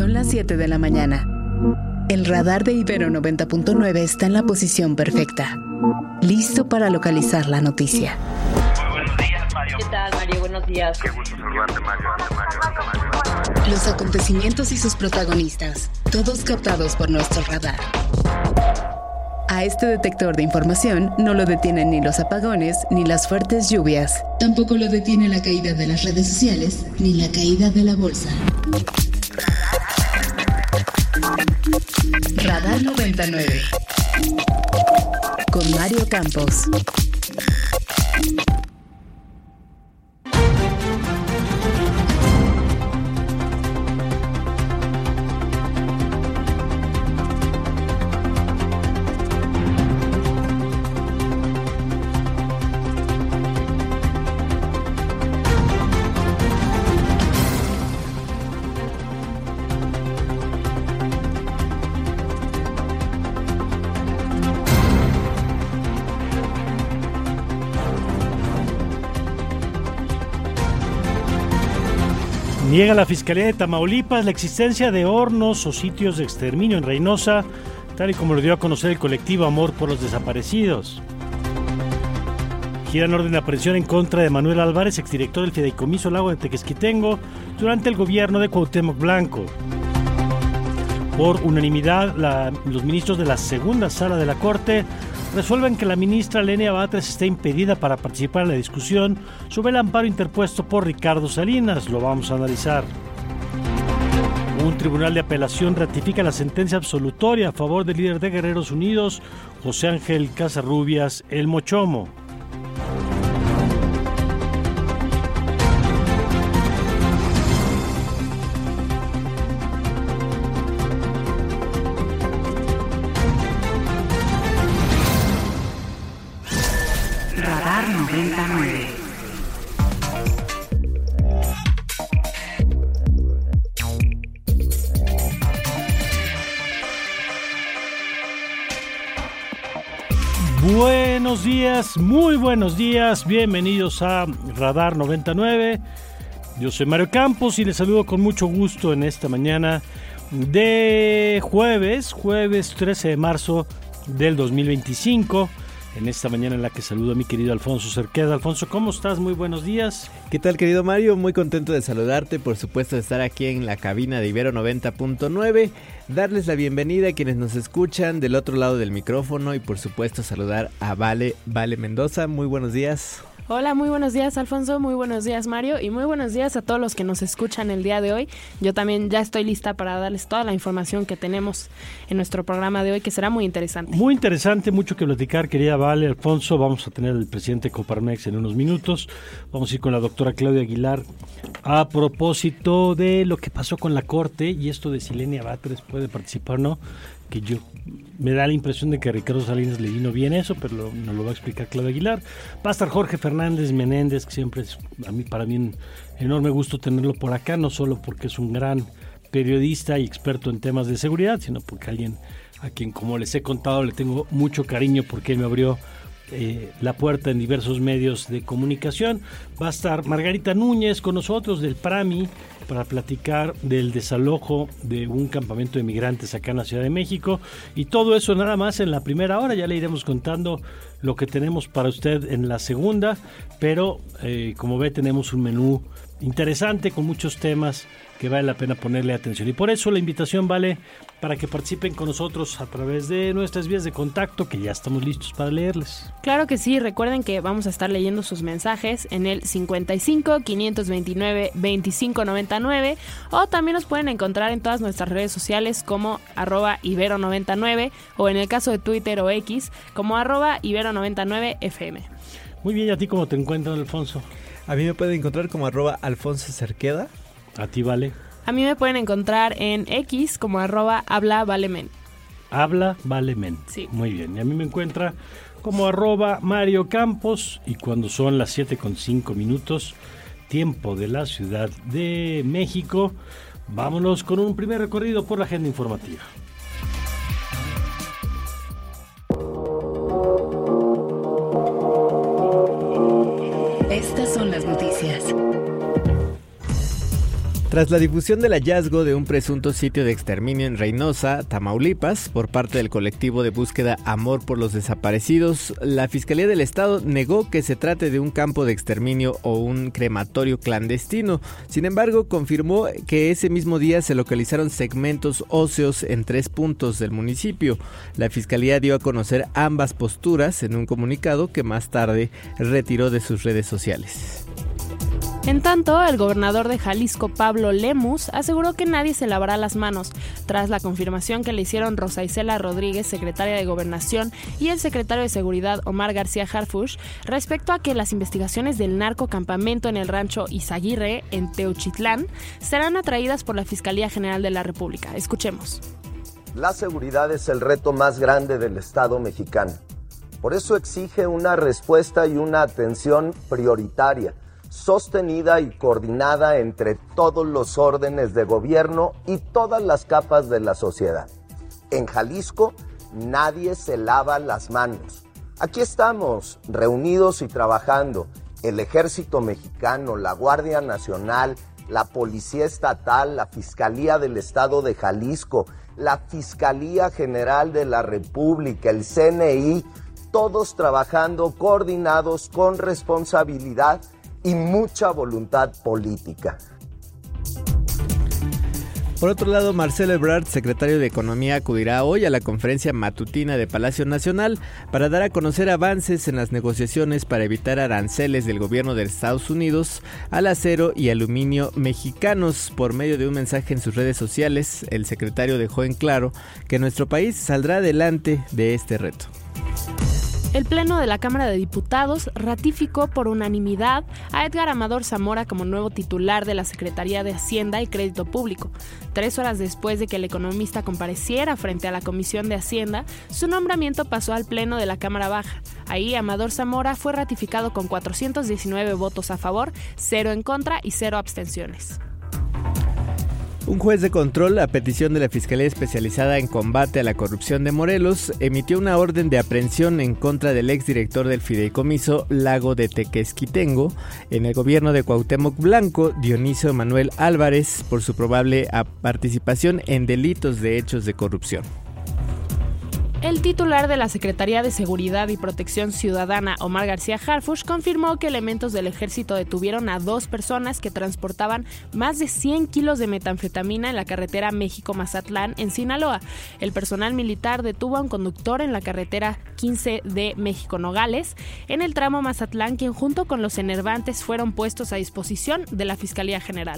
Son las 7 de la mañana. El radar de Ibero 90.9 está en la posición perfecta, listo para localizar la noticia. Buenos días, Mario. ¿Qué tal, Mario? Buenos días. Qué gusto saludarte, Mario. Los acontecimientos y sus protagonistas, todos captados por nuestro radar. A este detector de información no lo detienen ni los apagones ni las fuertes lluvias. Tampoco lo detiene la caída de las redes sociales ni la caída de la bolsa. Radar 99 con Mario Campos. Niega la Fiscalía de Tamaulipas la existencia de hornos o sitios de exterminio en Reynosa, tal y como lo dio a conocer el colectivo Amor por los Desaparecidos. Giran orden de aprehensión en contra de Manuel Álvarez, exdirector del Fideicomiso Lago de Tequesquitengo, durante el gobierno de Cuauhtémoc Blanco. Por unanimidad, los ministros de la segunda sala de la Corte resuelven que la ministra Lenia Batres está impedida para participar en la discusión sobre el amparo interpuesto por Ricardo Salinas. Lo vamos a analizar. Un tribunal de apelación ratifica la sentencia absolutoria a favor del líder de Guerreros Unidos, José Ángel Casarrubias, el Mochomo. Radar 99. Buenos días, muy buenos días, bienvenidos a Radar 99. Yo soy Mario Campos y les saludo con mucho gusto en esta mañana de jueves 13 de marzo del 2025. En esta mañana en la que saludo a mi querido Alfonso Cerqueda. Alfonso, ¿cómo estás? Muy buenos días. ¿Qué tal, querido Mario? Muy contento de saludarte, por supuesto de estar aquí en la cabina de Ibero 90.9, darles la bienvenida a quienes nos escuchan del otro lado del micrófono y por supuesto saludar a Vale Mendoza. Muy buenos días. Hola, muy buenos días, Alfonso, muy buenos días, Mario, y muy buenos días a todos los que nos escuchan el día de hoy. Yo también ya estoy lista para darles toda la información que tenemos en nuestro programa de hoy, que será muy interesante. Muy interesante, mucho que platicar, querida Vale, Alfonso. Vamos a tener al presidente de Coparmex en unos minutos. Vamos a ir con la doctora Claudia Aguilar a propósito de lo que pasó con la Corte y esto de si Lenia Batres puede participar, ¿no? Que yo me da la impresión de que a Ricardo Salinas le vino bien eso, pero nos lo va a explicar Claudia Aguilar. Va a estar Jorge Fernández Menéndez, que siempre es para mí un enorme gusto tenerlo por acá, no solo porque es un gran periodista y experto en temas de seguridad, sino porque alguien a quien, como les he contado, le tengo mucho cariño porque me abrió la puerta en diversos medios de comunicación. Va a estar Margarita Núñez con nosotros del PRAMI para platicar del desalojo de un campamento de migrantes acá en la Ciudad de México, y todo eso nada más en la primera hora. Ya le iremos contando lo que tenemos para usted en la segunda, pero como ve, tenemos un menú interesante con muchos temas que vale la pena ponerle atención, y por eso la invitación vale para que participen con nosotros a través de nuestras vías de contacto, que ya estamos listos para leerles. Claro que sí, recuerden que vamos a estar leyendo sus mensajes en el 55 529 2599, o también nos pueden encontrar en todas nuestras redes sociales como @ibero99, o en el caso de Twitter o X como @ibero99fm. Muy bien, ¿y a ti cómo te encuentran, Alfonso? A mí me pueden encontrar como @Alfonso Cerqueda. ¿A ti, Vale? A mí me pueden encontrar en X como @hablavalemen. Habla Valemen. Sí. Muy bien. Y a mí me encuentra como @Mario Campos. Y cuando son las 7:05, tiempo de la Ciudad de México, vámonos con un primer recorrido por la agenda informativa. Estas son las noticias. Tras la difusión del hallazgo de un presunto sitio de exterminio en Reynosa, Tamaulipas, por parte del colectivo de búsqueda Amor por los Desaparecidos, la Fiscalía del Estado negó que se trate de un campo de exterminio o un crematorio clandestino. Sin embargo, confirmó que ese mismo día se localizaron segmentos óseos en 3 puntos del municipio. La Fiscalía dio a conocer ambas posturas en un comunicado que más tarde retiró de sus redes sociales. En tanto, el gobernador de Jalisco, Pablo Lemus, aseguró que nadie se lavará las manos, tras la confirmación que le hicieron Rosa Isela Rodríguez, secretaria de Gobernación, y el secretario de Seguridad, Omar García Harfuch, respecto a que las investigaciones del narcocampamento en el rancho Izaguirre, en Teochitlán, serán atraídas por la Fiscalía General de la República. Escuchemos. La seguridad es el reto más grande del Estado mexicano. Por eso exige una respuesta y una atención prioritaria, sostenida y coordinada entre todos los órdenes de gobierno y todas las capas de la sociedad. En Jalisco, nadie se lava las manos. Aquí estamos, reunidos y trabajando. El Ejército Mexicano, la Guardia Nacional, la Policía Estatal, la Fiscalía del Estado de Jalisco, la Fiscalía General de la República, el CNI, todos trabajando coordinados con responsabilidad y mucha voluntad política. Por otro lado, Marcelo Ebrard, secretario de Economía, acudirá hoy a la conferencia matutina de Palacio Nacional para dar a conocer avances en las negociaciones para evitar aranceles del gobierno de Estados Unidos al acero y aluminio mexicanos. Por medio de un mensaje en sus redes sociales, el secretario dejó en claro que nuestro país saldrá adelante de este reto. El Pleno de la Cámara de Diputados ratificó por unanimidad a Edgar Amador Zamora como nuevo titular de la Secretaría de Hacienda y Crédito Público. 3 horas después de que el economista compareciera frente a la Comisión de Hacienda, su nombramiento pasó al Pleno de la Cámara Baja. Ahí Amador Zamora fue ratificado con 419 votos a favor, 0 en contra y 0 abstenciones. Un juez de control, a petición de la Fiscalía Especializada en Combate a la Corrupción de Morelos, emitió una orden de aprehensión en contra del exdirector del fideicomiso Lago de Tequesquitengo en el gobierno de Cuauhtémoc Blanco, Dionisio Emanuel Álvarez, por su probable participación en delitos de hechos de corrupción. El titular de la Secretaría de Seguridad y Protección Ciudadana, Omar García Harfuch, confirmó que elementos del ejército detuvieron a 2 personas que transportaban más de 100 kilos de metanfetamina en la carretera México-Mazatlán, en Sinaloa. El personal militar detuvo a un conductor en la carretera 15 de México-Nogales, en el tramo Mazatlán, quien junto con los enervantes fueron puestos a disposición de la Fiscalía General.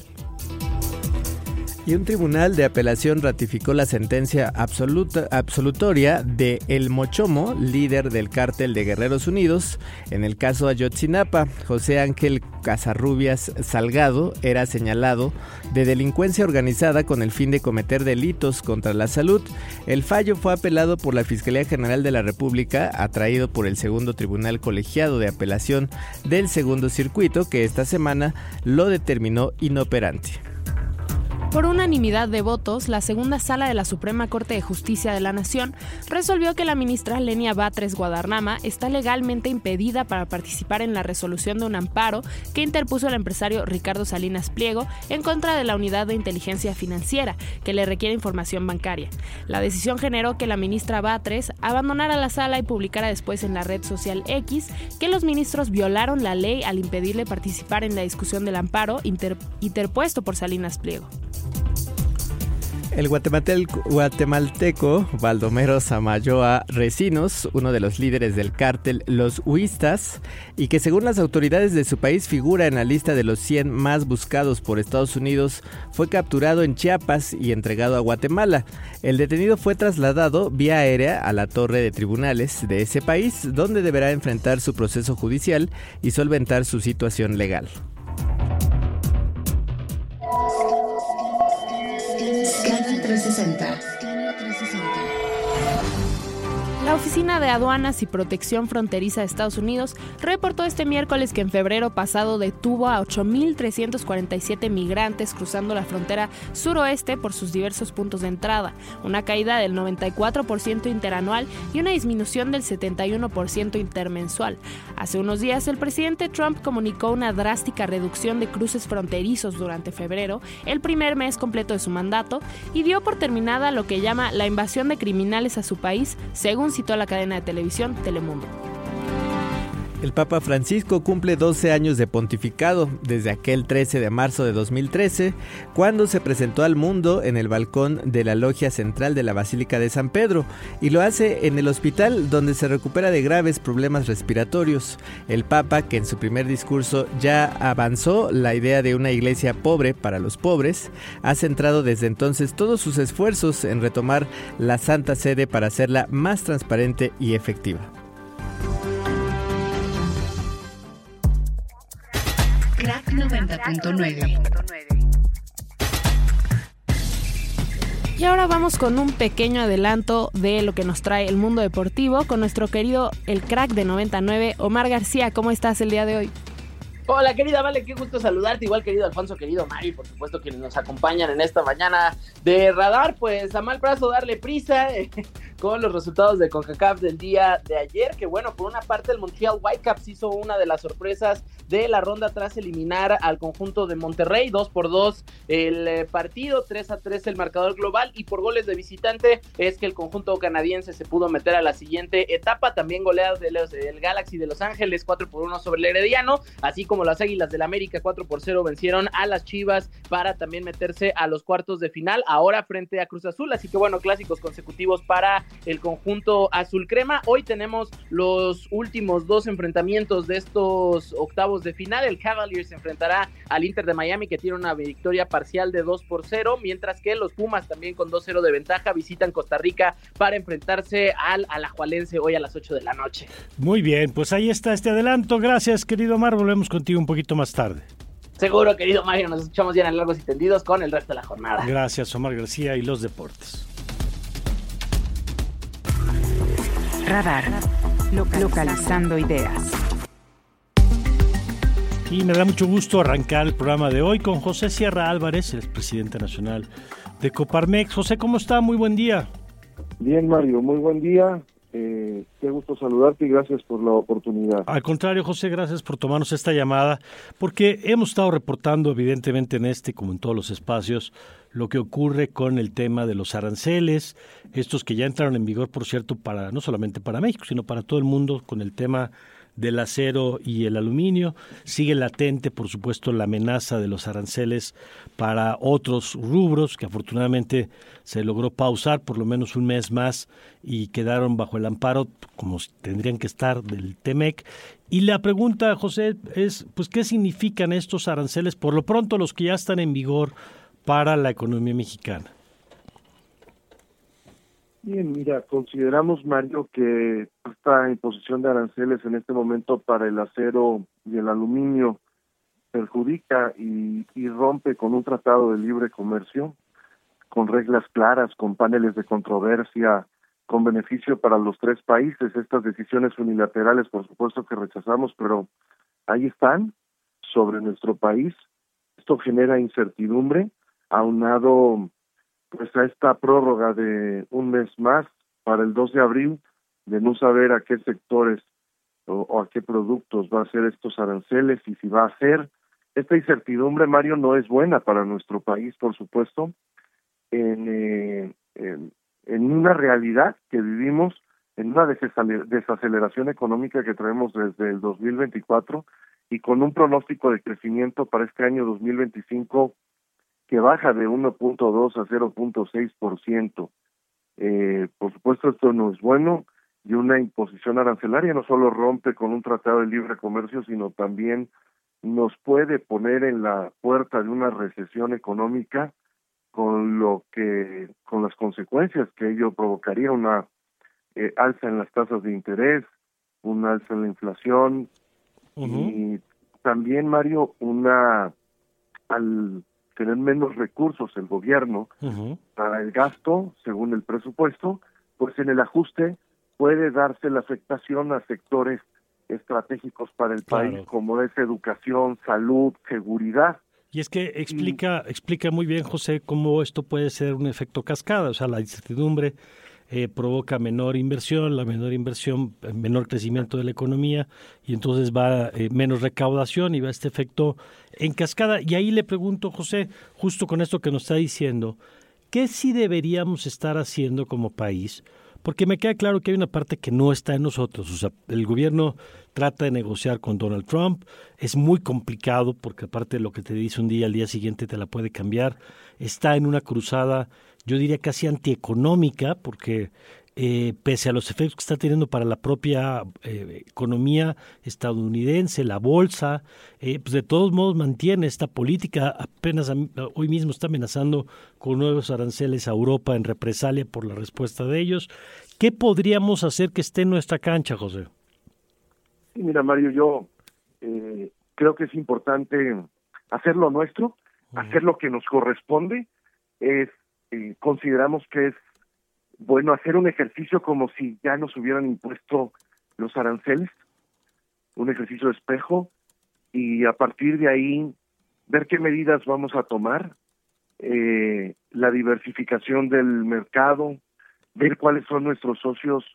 Y un tribunal de apelación ratificó la sentencia absolutoria de El Mochomo, líder del cártel de Guerreros Unidos. En el caso Ayotzinapa, José Ángel Casarrubias Salgado era señalado de delincuencia organizada con el fin de cometer delitos contra la salud. El fallo fue apelado por la Fiscalía General de la República, atraído por el Segundo Tribunal Colegiado de Apelación del Segundo Circuito, que esta semana lo determinó inoperante. Por unanimidad de votos, la segunda sala de la Suprema Corte de Justicia de la Nación resolvió que la ministra Lenia Batres Guadarrama está legalmente impedida para participar en la resolución de un amparo que interpuso el empresario Ricardo Salinas Pliego en contra de la Unidad de Inteligencia Financiera, que le requiere información bancaria. La decisión generó que la ministra Batres abandonara la sala y publicara después en la red social X que los ministros violaron la ley al impedirle participar en la discusión del amparo interpuesto por Salinas Pliego. El guatemalteco Baldomero Samayoa Recinos, uno de los líderes del cártel Los Huistas, y que según las autoridades de su país figura en la lista de los 100 más buscados por Estados Unidos, fue capturado en Chiapas y entregado a Guatemala. El detenido fue trasladado vía aérea a la torre de tribunales de ese país, donde deberá enfrentar su proceso judicial y solventar su situación legal. Scanner 360. La Oficina de Aduanas y Protección Fronteriza de Estados Unidos reportó este miércoles que en febrero pasado detuvo a 8.347 migrantes cruzando la frontera suroeste por sus diversos puntos de entrada, una caída del 94% interanual y una disminución del 71% intermensual. Hace unos días, el presidente Trump comunicó una drástica reducción de cruces fronterizos durante febrero, el primer mes completo de su mandato, y dio por terminada lo que llama la invasión de criminales a su país, según citó la cadena de televisión Telemundo. El Papa Francisco cumple 12 años de pontificado, desde aquel 13 de marzo de 2013, cuando se presentó al mundo en el balcón de la logia central de la Basílica de San Pedro, y lo hace en el hospital donde se recupera de graves problemas respiratorios. El Papa, que en su primer discurso ya avanzó la idea de una iglesia pobre para los pobres, ha centrado desde entonces todos sus esfuerzos en retomar la Santa Sede para hacerla más transparente y efectiva. Crack 90.9. Y ahora vamos con un pequeño adelanto de lo que nos trae el mundo deportivo con nuestro querido el crack de 99, Omar García. ¿Cómo estás el día de hoy? Hola querida Vale, qué gusto saludarte, igual querido Alfonso, querido Mario y por supuesto quienes nos acompañan en esta mañana de Radar. Pues a mal brazo darle prisa con los resultados de CONCACAF del día de ayer, que bueno, por una parte el Montreal Whitecaps hizo una de las sorpresas de la ronda tras eliminar al conjunto de Monterrey, 2-2 el partido, 3-3 el marcador global, y por goles de visitante es que el conjunto canadiense se pudo meter a la siguiente etapa. También goleados del Galaxy de Los Ángeles 4-1 sobre el Herediano, así como las Águilas del América 4-0 vencieron a las Chivas para también meterse a los cuartos de final, ahora frente a Cruz Azul. Así que bueno, clásicos consecutivos para el conjunto azul crema. Hoy tenemos los últimos dos enfrentamientos de estos octavos de final. El Cavaliers se enfrentará al Inter de Miami, que tiene una victoria parcial de 2-0, mientras que los Pumas, también con 2-0 de ventaja, visitan Costa Rica para enfrentarse al Alajuelense hoy a las 8 de la noche. Muy bien, pues ahí está este adelanto. Gracias, querido Omar. Volvemos contigo un poquito más tarde. Seguro, querido Mario, nos escuchamos ya en Largos y Tendidos con el resto de la jornada. Gracias, Omar García y los deportes. Radar. Localizando ideas. Y me da mucho gusto arrancar el programa de hoy con José Sierra Álvarez, el presidente nacional de Coparmex. José, ¿cómo está? Muy buen día. Bien, Mario, muy buen día. Qué gusto saludarte y gracias por la oportunidad. Al contrario, José, gracias por tomarnos esta llamada, porque hemos estado reportando evidentemente en este, como en todos los espacios, lo que ocurre con el tema de los aranceles, estos que ya entraron en vigor, por cierto, para no solamente para México, sino para todo el mundo, con el tema del acero y el aluminio. Sigue latente, por supuesto, la amenaza de los aranceles para otros rubros que afortunadamente se logró pausar por lo menos un mes más y quedaron bajo el amparo, como tendrían que estar, del TEMEC. Y la pregunta, José, es pues ¿qué significan estos aranceles, por lo pronto los que ya están en vigor, para la economía mexicana? Bien, mira, consideramos, Mario, que esta imposición de aranceles en este momento para el acero y el aluminio perjudica y rompe con un tratado de libre comercio, con reglas claras, con paneles de controversia, con beneficio para los tres países. Estas decisiones unilaterales, por supuesto que rechazamos, pero ahí están, sobre nuestro país. Esto genera incertidumbre, aunado pues a esta prórroga de un mes más para el 2 de abril, de no saber a qué sectores o a qué productos va a hacer estos aranceles y si va a hacer. Esta incertidumbre, Mario, no es buena para nuestro país, por supuesto, en una realidad que vivimos, en una desaceleración económica que traemos desde el 2024 y con un pronóstico de crecimiento para este año 2025 que baja de 1.2 a 0.6%. Por supuesto, esto no es bueno, y una imposición arancelaria no solo rompe con un tratado de libre comercio, sino también nos puede poner en la puerta de una recesión económica, con las consecuencias que ello provocaría, una alza en las tasas de interés, una alza en la inflación, y también, Mario, al tener menos recursos el gobierno para el gasto, según el presupuesto, pues en el ajuste puede darse la afectación a sectores estratégicos para el país, como es educación, salud, seguridad. Y es que explica muy bien, José, cómo esto puede ser un efecto cascada. O sea, la incertidumbre provoca menor inversión, la menor inversión, menor crecimiento de la economía, y entonces va menos recaudación y va este efecto en cascada. Y ahí le pregunto, José, justo con esto que nos está diciendo, ¿qué sí deberíamos estar haciendo como país? Porque me queda claro que hay una parte que no está en nosotros. O sea, el gobierno trata de negociar con Donald Trump. Es muy complicado porque aparte de lo que te dice un día, al día siguiente te la puede cambiar. Está en una cruzada, yo diría casi antieconómica, porque pese a los efectos que está teniendo para la propia economía estadounidense, la bolsa, pues de todos modos mantiene esta política. Apenas hoy mismo está amenazando con nuevos aranceles a Europa en represalia por la respuesta de ellos. ¿Qué podríamos hacer que esté en nuestra cancha, José? Sí, mira, Mario, yo creo que es importante hacer lo nuestro, hacer lo que nos corresponde. Consideramos que es bueno hacer un ejercicio como si ya nos hubieran impuesto los aranceles, un ejercicio de espejo, y a partir de ahí ver qué medidas vamos a tomar, la diversificación del mercado, ver cuáles son nuestros socios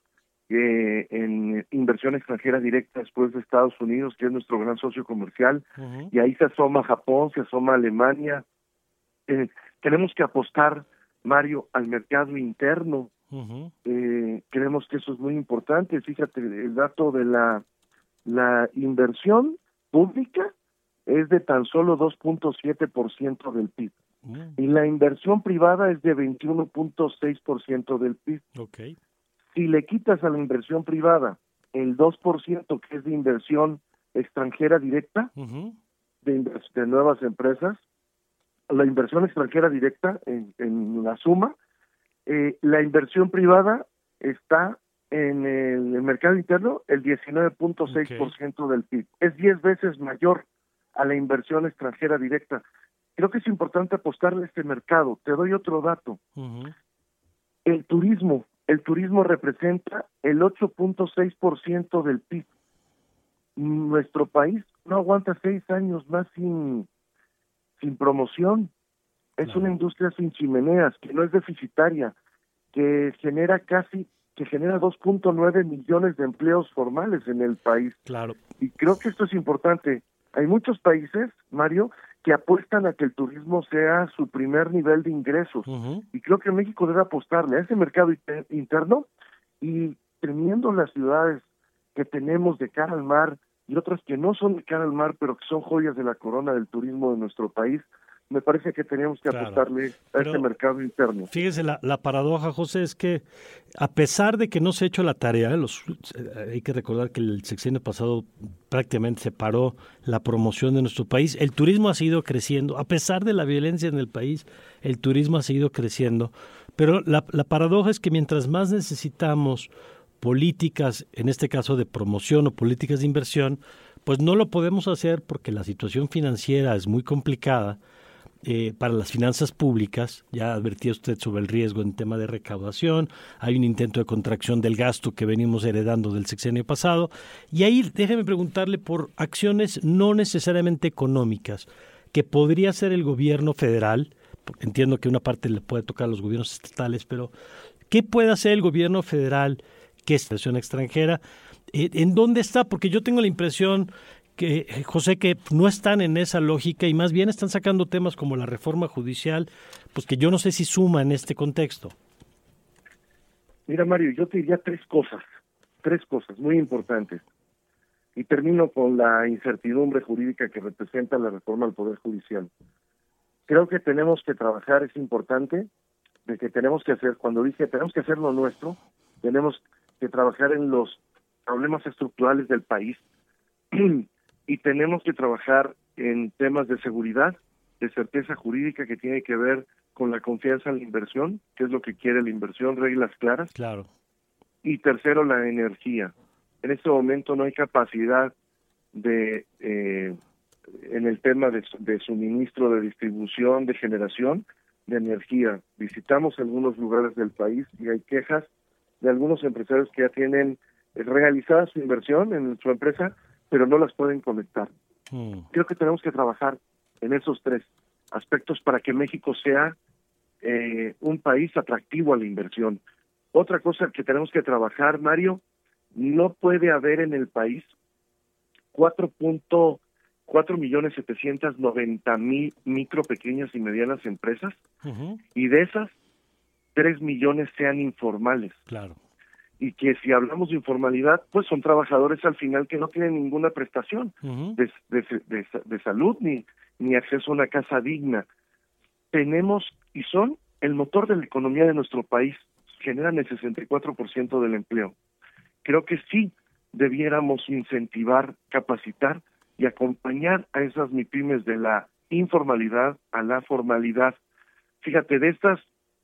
en inversión extranjera directa después de Estados Unidos, que es nuestro gran socio comercial, y ahí se asoma Japón, se asoma Alemania. Tenemos que apostar, Mario, al mercado interno. Creemos que eso es muy importante. Fíjate, el dato de la inversión pública es de tan solo 2.7% del PIB. Y la inversión privada es de 21.6% del PIB. Okay. Si le quitas a la inversión privada el 2% que es de inversión extranjera directa, de nuevas empresas, la inversión extranjera directa en la suma, la inversión privada está en el mercado interno el 19.6% del PIB. Es 10 veces mayor a la inversión extranjera directa. Creo que es importante apostarle a este mercado. Te doy otro dato. El turismo representa el 8.6% del PIB. Nuestro país no aguanta 6 años más sin promoción. Es una industria sin chimeneas, que no es deficitaria, que genera 2.9 millones de empleos formales en el país. Claro. Y creo que esto es importante. Hay muchos países, Mario, que apuestan a que el turismo sea su primer nivel de ingresos. Y creo que México debe apostarle a ese mercado interno, y teniendo las ciudades que tenemos de cara al mar y otras que no son de cara al mar, pero que son joyas de la corona del turismo de nuestro país, me parece que tenemos que apostarle a este mercado interno. Fíjese, la paradoja, José, es que a pesar de que no se ha hecho la tarea, hay que recordar que el sexenio pasado prácticamente se paró la promoción de nuestro país, el turismo ha seguido creciendo, a pesar de la violencia en el país, el turismo ha seguido creciendo, pero la paradoja es que mientras más necesitamos políticas, en este caso de promoción o políticas de inversión, pues no lo podemos hacer porque la situación financiera es muy complicada. Para las finanzas públicas, ya advertía usted sobre el riesgo en tema de recaudación, hay un intento de contracción del gasto que venimos heredando del sexenio pasado, y ahí déjeme preguntarle por acciones no necesariamente económicas, que podría hacer el gobierno federal, entiendo que una parte le puede tocar a los gobiernos estatales, pero ¿qué puede hacer el gobierno federal que es inversión extranjera? ¿En dónde está? Porque yo tengo la impresión que, José, que no están en esa lógica y más bien están sacando temas como la reforma judicial, pues que yo no sé si suma en este contexto. Mira, Mario, yo te diría tres cosas muy importantes. Y termino con la incertidumbre jurídica que representa la reforma al Poder Judicial. Creo que tenemos que trabajar, es importante, de que tenemos que hacer, cuando dije tenemos que hacer lo nuestro, tenemos que trabajar en los problemas estructurales del país, y tenemos que trabajar en temas de seguridad, de certeza jurídica que tiene que ver con la confianza en la inversión, que es lo que quiere la inversión, reglas claras. Claro. Y tercero, la energía. En este momento no hay capacidad en el tema de suministro, de distribución, de generación de energía. Visitamos algunos lugares del país y hay quejas de algunos empresarios que ya tienen realizada su inversión en su empresa, pero no las pueden conectar. Creo que tenemos que trabajar en esos 3 aspectos para que México sea un país atractivo a la inversión. Otra cosa que tenemos que trabajar, Mario, no puede haber en el país 4.790.000 micro, pequeñas y medianas empresas, y de esas 3 millones sean informales. Claro. Y que si hablamos de informalidad, pues son trabajadores al final que no tienen ninguna prestación de salud ni acceso a una casa digna. Tenemos y son el motor de la economía de nuestro país, generan el 64% del empleo. Creo que sí debiéramos incentivar, capacitar y acompañar a esas MIPYMES de la informalidad a la formalidad. Fíjate, de estas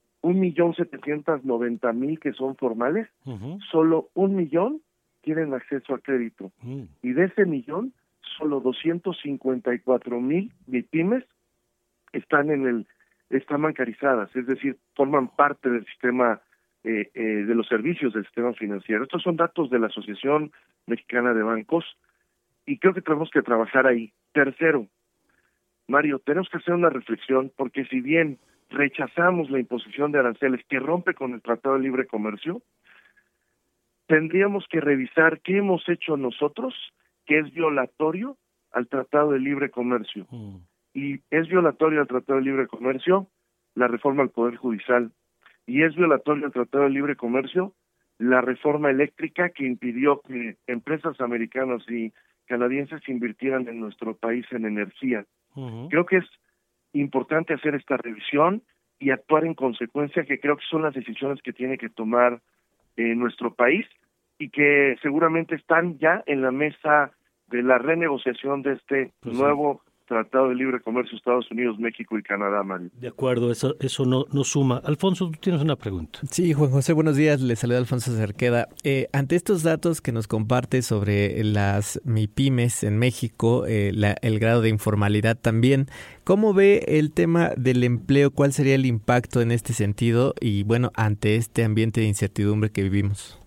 1.790.000 que son formales, solo 1.000.000 tienen acceso a crédito. Y de ese millón, solo 254.000 MIPYMES están bancarizadas, es decir, forman parte del sistema de los servicios del sistema financiero. Estos son datos de la Asociación Mexicana de Bancos y creo que tenemos que trabajar ahí. Tercero, Mario, tenemos que hacer una reflexión porque si bien rechazamos la imposición de aranceles que rompe con el Tratado de Libre Comercio, tendríamos que revisar qué hemos hecho nosotros que es violatorio al Tratado de Libre Comercio. Y es violatorio al Tratado de Libre Comercio la reforma al Poder Judicial, y es violatorio al Tratado de Libre Comercio la reforma eléctrica que impidió que empresas americanas y canadienses invirtieran en nuestro país en energía. Creo que es importante hacer esta revisión y actuar en consecuencia, que creo que son las decisiones que tiene que tomar nuestro país y que seguramente están ya en la mesa de la renegociación de este nuevo Tratado de Libre Comercio Estados Unidos, México y Canadá, Mario. De acuerdo, eso no suma. Alfonso, tú tienes una pregunta. Sí, Juan José, buenos días. Le saluda Alfonso Cerqueda. Ante estos datos que nos comparte sobre las MIPYMES en México, el grado de informalidad también, ¿cómo ve el tema del empleo? ¿Cuál sería el impacto en este sentido? Y bueno, ante este ambiente de incertidumbre que vivimos.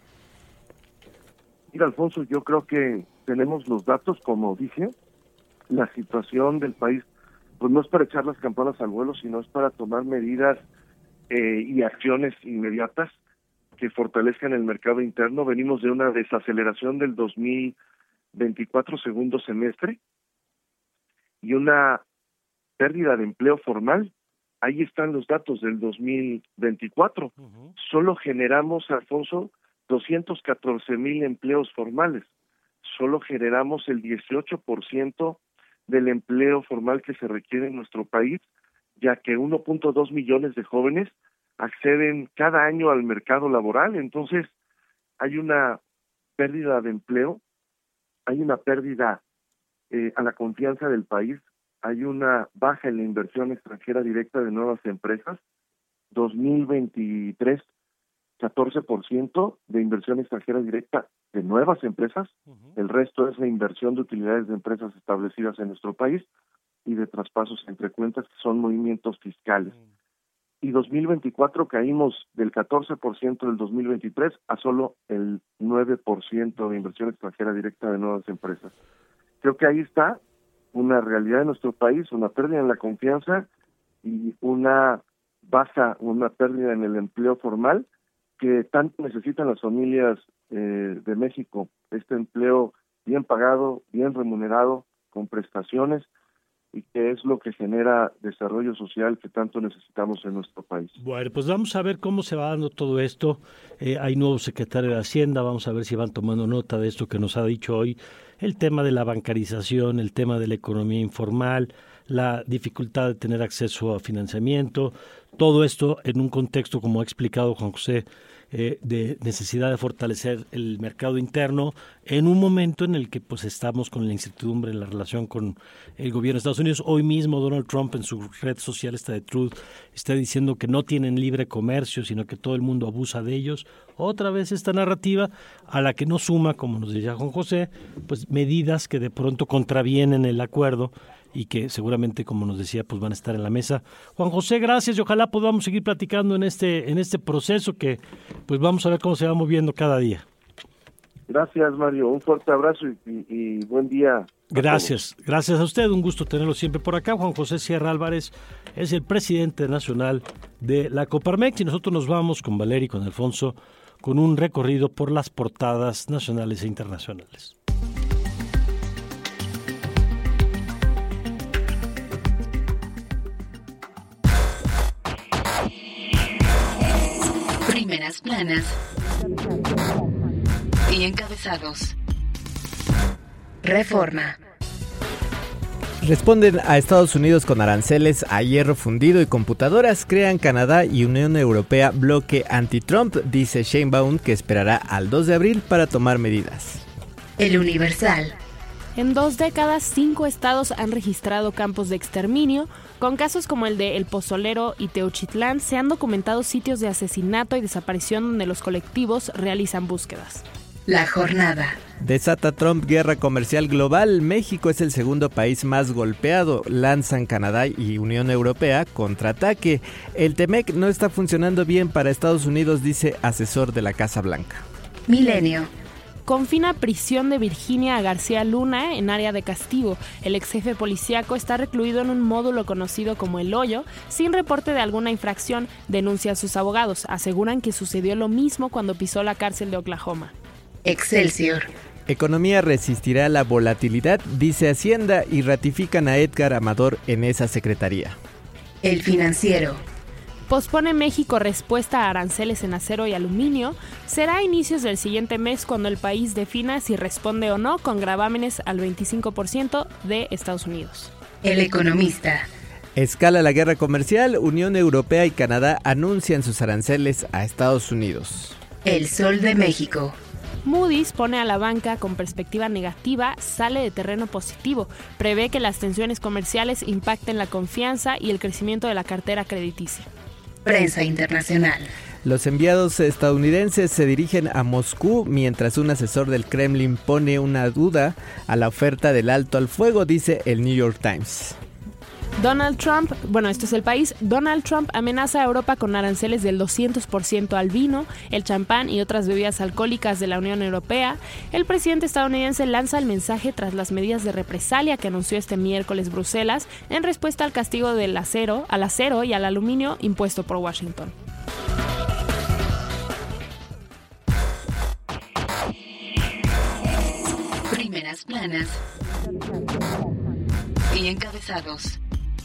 Mira, Alfonso, yo creo que tenemos los datos, como dije. La situación del país, pues no es para echar las campanas al vuelo, sino es para tomar medidas y acciones inmediatas que fortalezcan el mercado interno. Venimos de una desaceleración del 2024 segundo semestre y una pérdida de empleo formal. Ahí están los datos del 2024. Solo generamos, Alfonso, 214,000 empleos formales. Solo generamos el 18% del empleo formal que se requiere en nuestro país, ya que 1.2 millones de jóvenes acceden cada año al mercado laboral. Entonces, hay una pérdida de empleo, hay una pérdida a la confianza del país, hay una baja en la inversión extranjera directa de nuevas empresas. 2023, 14% de inversión extranjera directa de nuevas empresas, el resto es la inversión de utilidades de empresas establecidas en nuestro país y de traspasos entre cuentas, que son movimientos fiscales. Y 2024 caímos del 14% del 2023 a solo el 9% de inversión extranjera directa de nuevas empresas. Creo que ahí está una realidad de nuestro país, una pérdida en la confianza y una pérdida en el empleo formal que tanto necesitan las familias de México, este empleo bien pagado, bien remunerado, con prestaciones, y que es lo que genera desarrollo social que tanto necesitamos en nuestro país. Bueno, pues vamos a ver cómo se va dando todo esto. Hay nuevo secretario de Hacienda, vamos a ver si van tomando nota de esto que nos ha dicho hoy, el tema de la bancarización, el tema de la economía informal, la dificultad de tener acceso a financiamiento, todo esto en un contexto, como ha explicado Juan José, de necesidad de fortalecer el mercado interno en un momento en el que pues estamos con la incertidumbre en la relación con el gobierno de Estados Unidos. Hoy mismo Donald Trump en su red social esta de Truth está diciendo que no tienen libre comercio, sino que todo el mundo abusa de ellos. Otra vez esta narrativa a la que no suma, como nos decía Juan José, pues medidas que de pronto contravienen el acuerdo y que seguramente, como nos decía, pues van a estar en la mesa. Juan José, gracias y ojalá podamos seguir platicando en este proceso que pues vamos a ver cómo se va moviendo cada día. Gracias, Mario. Un fuerte abrazo y buen día. Gracias a usted. Un gusto tenerlo siempre por acá. Juan José Sierra Álvarez es el presidente nacional de la Coparmex y nosotros nos vamos con Valeria y con Alfonso con un recorrido por las portadas nacionales e internacionales. Primeras planas y encabezados. Reforma. Responden a Estados Unidos con aranceles a hierro fundido y computadoras. Crean Canadá y Unión Europea bloque anti-Trump, dice Sheinbaum que esperará al 2 de abril para tomar medidas. El Universal. En 2 décadas, 5 estados han registrado campos de exterminio. Con casos como el de El Pozolero y Teochitlán, se han documentado sitios de asesinato y desaparición donde los colectivos realizan búsquedas. La Jornada. Desata Trump guerra comercial global. México es el segundo país más golpeado. Lanzan Canadá y Unión Europea contraataque. El TEMEC no está funcionando bien para Estados Unidos, dice asesor de la Casa Blanca. Milenio. Confina prisión de Virginia a García Luna en área de castigo. El ex jefe policíaco está recluido en un módulo conocido como El Hoyo, sin reporte de alguna infracción, denuncia a sus abogados. Aseguran que sucedió lo mismo cuando pisó la cárcel de Oklahoma. Excelsior. Economía resistirá la volatilidad, dice Hacienda, y ratifican a Edgar Amador en esa secretaría. El Financiero. Pospone México respuesta a aranceles en acero y aluminio. Será a inicios del siguiente mes cuando el país defina si responde o no con gravámenes al 25% de Estados Unidos. El Economista. Escala la guerra comercial. Unión Europea y Canadá anuncian sus aranceles a Estados Unidos. El Sol de México. Moody's pone a la banca con perspectiva negativa, sale de terreno positivo. Prevé que las tensiones comerciales impacten la confianza y el crecimiento de la cartera crediticia. Prensa internacional. Los enviados estadounidenses se dirigen a Moscú mientras un asesor del Kremlin pone una duda a la oferta del alto al fuego, dice el New York Times. Donald Trump, esto es el país, Donald Trump amenaza a Europa con aranceles del 200% al vino, el champán y otras bebidas alcohólicas de la Unión Europea. El presidente estadounidense lanza el mensaje tras las medidas de represalia que anunció este miércoles Bruselas en respuesta al castigo al acero y al aluminio impuesto por Washington. Primeras planas y encabezados.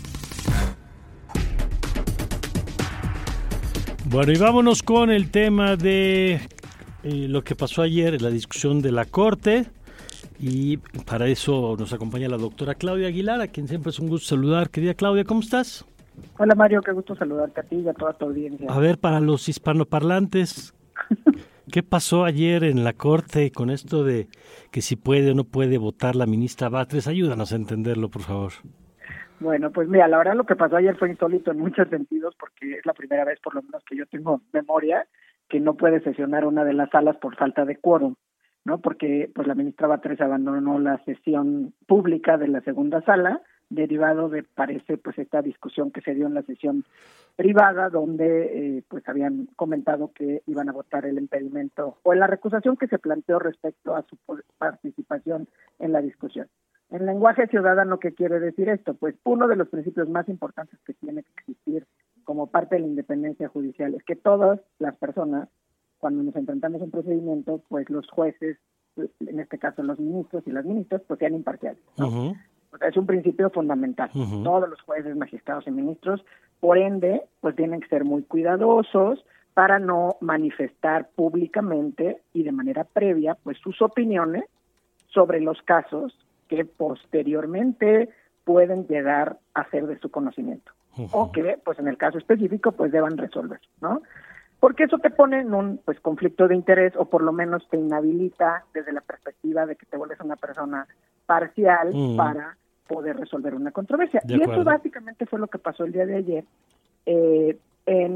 Bueno, y vámonos con el tema de lo que pasó ayer en la discusión de la Corte. Y para eso nos acompaña la doctora Claudia Aguilar, a quien siempre es un gusto saludar. Querida Claudia, ¿cómo estás? Hola Mario, qué gusto saludarte a ti y a toda tu audiencia. A ver, para los hispanoparlantes, ¿qué pasó ayer en la Corte con esto de que si puede o no puede votar la ministra Batres? Ayúdanos a entenderlo, por favor. Bueno, pues mira, la verdad lo que pasó ayer fue insólito en muchos sentidos porque es la primera vez, por lo menos que yo tengo memoria, que no puede sesionar una de las salas por falta de quórum, ¿no? Porque pues la ministra Batres abandonó la sesión pública de la segunda sala, derivado de, parece, pues esta discusión que se dio en la sesión privada, donde pues habían comentado que iban a votar el impedimento o en la recusación que se planteó respecto a su participación en la discusión. En lenguaje ciudadano, ¿qué quiere decir esto? Pues uno de los principios más importantes que tiene que existir como parte de la independencia judicial es que todas las personas, cuando nos enfrentamos a un procedimiento, pues los jueces, en este caso los ministros y las ministras, pues sean imparciales, ¿no? Uh-huh. O sea, es un principio fundamental. Uh-huh. Todos los jueces, magistrados y ministros, por ende, pues tienen que ser muy cuidadosos para no manifestar públicamente y de manera previa, pues sus opiniones sobre los casos que posteriormente pueden llegar a ser de su conocimiento, uh-huh, o que, pues en el caso específico, pues deban resolver, ¿no? Porque eso te pone en un pues conflicto de interés, o por lo menos te inhabilita desde la perspectiva de que te vuelves una persona parcial para poder resolver una controversia. Y eso básicamente fue lo que pasó el día de ayer en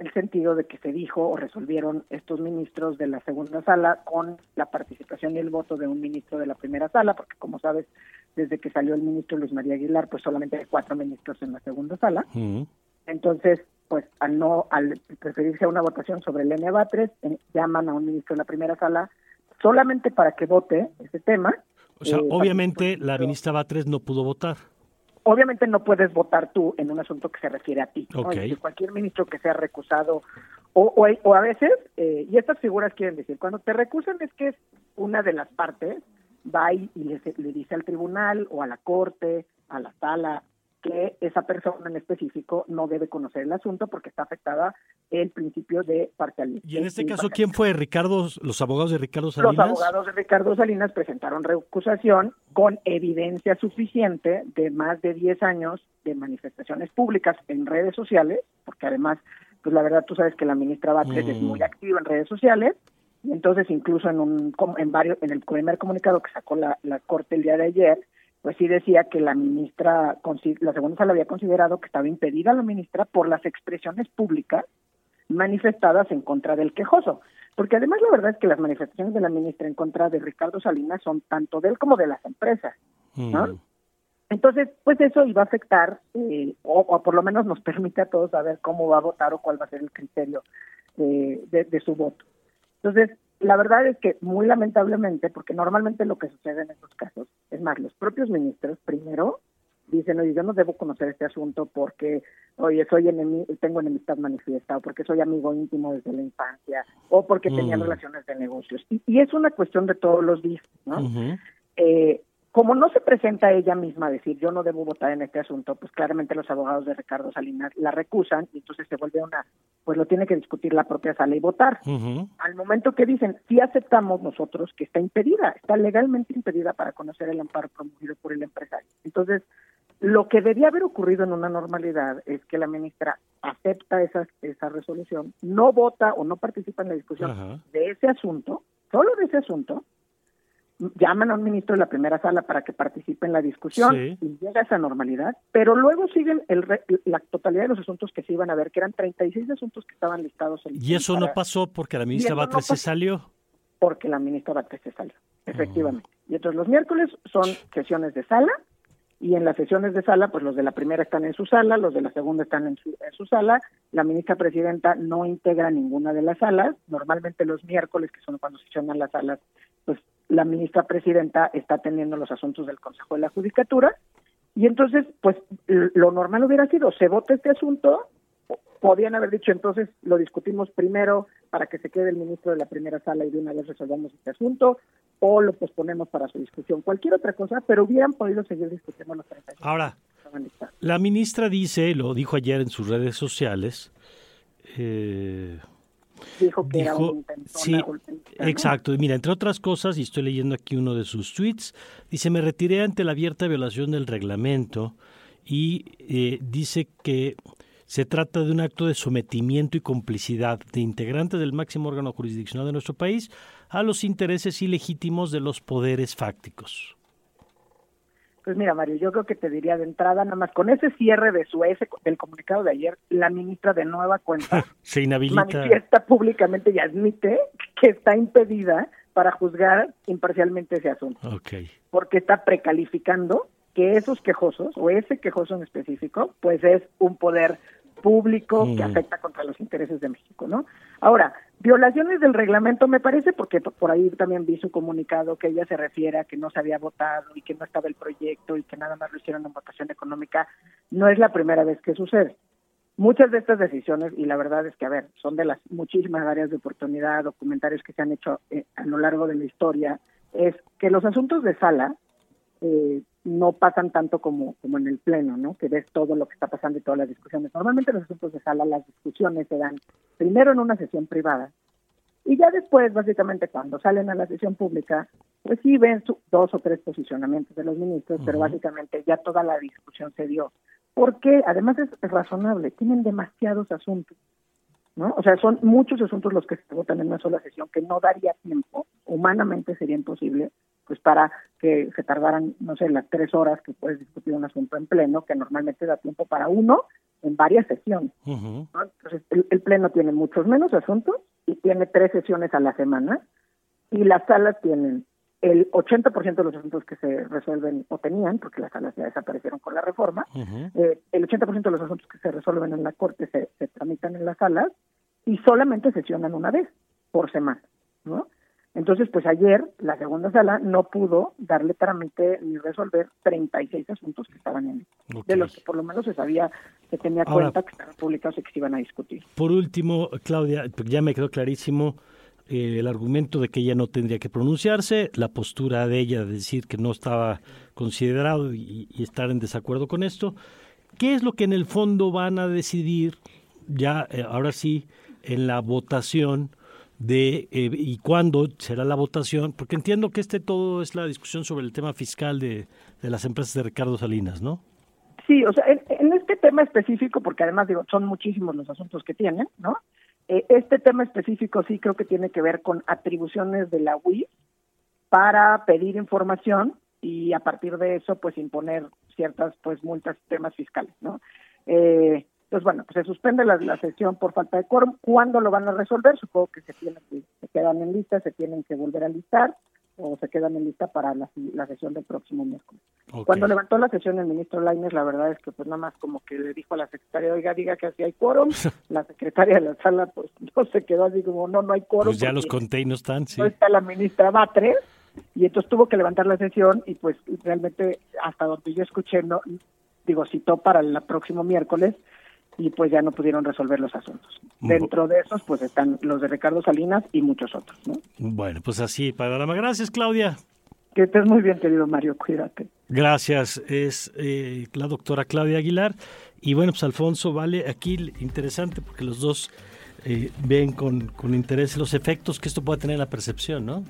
el sentido de que se dijo o resolvieron estos ministros de la segunda sala con la participación y el voto de un ministro de la primera sala, porque como sabes, desde que salió el ministro Luis María Aguilar, pues solamente hay 4 ministros en la segunda sala. Entonces, pues al preferirse a una votación sobre Lenia Batres, llaman a un ministro de la primera sala solamente para que vote ese tema. O sea, obviamente la ministra Batres no pudo votar. Obviamente no puedes votar tú en un asunto que se refiere a ti. Okay. ¿No? Es decir, cualquier ministro que sea recusado, o a veces, y estas figuras quieren decir, cuando te recusan es que es una de las partes, va y le dice al tribunal o a la corte, a la sala, que esa persona en específico no debe conocer el asunto porque está afectada el principio de parcialidad. Y en este caso, ¿quién fue? ¿Los abogados de Ricardo Salinas? Los abogados de Ricardo Salinas presentaron recusación con evidencia suficiente de más de 10 años de manifestaciones públicas en redes sociales, porque además, pues la verdad tú sabes que la ministra Batres es muy activa en redes sociales, y entonces incluso en el primer comunicado que sacó la Corte el día de ayer, pues sí decía que la segunda sala había considerado que estaba impedida la ministra por las expresiones públicas manifestadas en contra del quejoso. Porque además la verdad es que las manifestaciones de la ministra en contra de Ricardo Salinas son tanto de él como de las empresas, ¿no? Entonces, pues eso iba a afectar, o por lo menos nos permite a todos saber cómo va a votar o cuál va a ser el criterio de su voto. Entonces, la verdad es que muy lamentablemente, porque normalmente lo que sucede en estos casos, es más, los propios ministros primero dicen, oye, yo no debo conocer este asunto porque, oye, tengo enemistad manifiesta, o porque soy amigo íntimo desde la infancia, o porque tenía relaciones de negocios. Y es una cuestión de todos los días, ¿no? Como no se presenta ella misma a decir, yo no debo votar en este asunto, pues claramente los abogados de Ricardo Salinas la recusan y entonces se vuelve pues lo tiene que discutir la propia sala y votar. Al momento que dicen, sí aceptamos nosotros que está legalmente impedida para conocer el amparo promovido por el empresario. Entonces, lo que debía haber ocurrido en una normalidad es que la ministra acepta esa resolución, no vota o no participa en la discusión de ese asunto, solo de ese asunto, llaman a un ministro de la primera sala para que participe en la discusión y llega a esa normalidad, pero luego siguen la totalidad de los asuntos que se iban a ver, que eran 36 asuntos que estaban listados. Y eso no pasó porque la ministra Batres se salió. Porque la ministra Batres se salió, efectivamente. Y entonces los miércoles son sesiones de sala, y en las sesiones de sala, pues los de la primera están en su sala, los de la segunda están en su sala. La ministra presidenta no integra ninguna de las salas. Normalmente los miércoles, que son cuando sesionan las salas, pues la ministra presidenta está atendiendo los asuntos del Consejo de la Judicatura. Y entonces, pues lo normal hubiera sido, se vota este asunto, podían haber dicho entonces lo discutimos primero para que se quede el ministro de la primera sala y de una vez resolvamos este asunto, o lo posponemos para su discusión, cualquier otra cosa, pero hubieran podido seguir discutiendo los 30 años. Ahora, la ministra lo dijo ayer en sus redes sociales, dijo que era un intentona. Sí, exacto. Mira, entre otras cosas, y estoy leyendo aquí uno de sus tweets, dice, me retiré ante la abierta violación del reglamento y dice que se trata de un acto de sometimiento y complicidad de integrantes del máximo órgano jurisdiccional de nuestro país a los intereses ilegítimos de los poderes fácticos. Pues mira, Mario, yo creo que te diría de entrada, nada más con ese cierre del comunicado de ayer, la ministra de nueva cuenta se inhabilita, manifiesta públicamente y admite que está impedida para juzgar imparcialmente ese asunto. Porque está precalificando que esos quejosos, o ese quejoso en específico, pues es un poder público que afecta contra los intereses de México, ¿no? Ahora, violaciones del reglamento me parece, porque por ahí también vi su comunicado que ella se refiere a que no se había votado y que no estaba el proyecto y que nada más lo hicieron en votación económica, no es la primera vez que sucede. Muchas de estas decisiones, y la verdad es que, son de las muchísimas áreas de oportunidad, documentarios que se han hecho a lo largo de la historia, es que los asuntos de sala no pasan tanto como en el pleno, ¿no? Que ves todo lo que está pasando y todas las discusiones. Normalmente los asuntos de sala, las discusiones se dan primero en una sesión privada y ya después, básicamente, cuando salen a la sesión pública, pues sí ven 2 o 3 posicionamientos de los ministros, pero básicamente ya toda la discusión se dio. Porque además es razonable, tienen demasiados asuntos, ¿no? O sea, son muchos asuntos los que se votan en una sola sesión que no daría tiempo, humanamente sería imposible, pues para que se tardaran, no sé, las 3 horas que puedes discutir un asunto en pleno, que normalmente da tiempo para uno en varias sesiones. Uh-huh. ¿No? Entonces, el pleno tiene muchos menos asuntos y tiene 3 sesiones a la semana, y las salas tienen el 80% de los asuntos que se resuelven o tenían, porque las salas ya desaparecieron con la reforma, el 80% de los asuntos que se resuelven en la Corte se tramitan en las salas y solamente sesionan una vez por semana, ¿no? Entonces, pues ayer la segunda sala no pudo darle trámite ni resolver 36 asuntos que estaban en de los que por lo menos se sabía, se tenía cuenta que estaban publicados y que se iban a discutir. Por último, Claudia, ya me quedó clarísimo el argumento de que ella no tendría que pronunciarse, la postura de ella de decir que no estaba considerado y estar en desacuerdo con esto. ¿Qué es lo que en el fondo van a decidir ya, ahora sí, en la votación y cuándo será la votación? Porque entiendo que todo es la discusión sobre el tema fiscal de las empresas de Ricardo Salinas, ¿no? Sí, o sea, en este tema específico, porque además digo, son muchísimos los asuntos que tienen, ¿no? Este tema específico sí creo que tiene que ver con atribuciones de la UIF para pedir información y a partir de eso pues imponer ciertas pues multas, temas fiscales, ¿no? Entonces, bueno, pues se suspende la sesión por falta de quórum. ¿Cuándo lo van a resolver? Supongo que se quedan en lista, se tienen que volver a listar o se quedan en lista para la sesión del próximo miércoles. Okay. Cuando levantó la sesión el ministro Lainez, la verdad es que pues nada más como que le dijo a la secretaria, oiga, diga que así hay quórum. La secretaria de la sala pues no se quedó así como, no hay quórum. Pues ya los conté y no están, sí. No está la ministra Batres y entonces tuvo que levantar la sesión y pues realmente hasta donde yo escuché, citó para el próximo miércoles y pues ya no pudieron resolver los asuntos. Dentro de esos pues están los de Ricardo Salinas y muchos otros, ¿no? Bueno, pues así, panorama. Gracias, Claudia. Que estés muy bien, querido Mario, cuídate. Gracias, es la doctora Claudia Aguilar. Y bueno, pues Alfonso, vale, aquí interesante porque los dos ven con interés los efectos que esto pueda tener en la percepción, ¿no?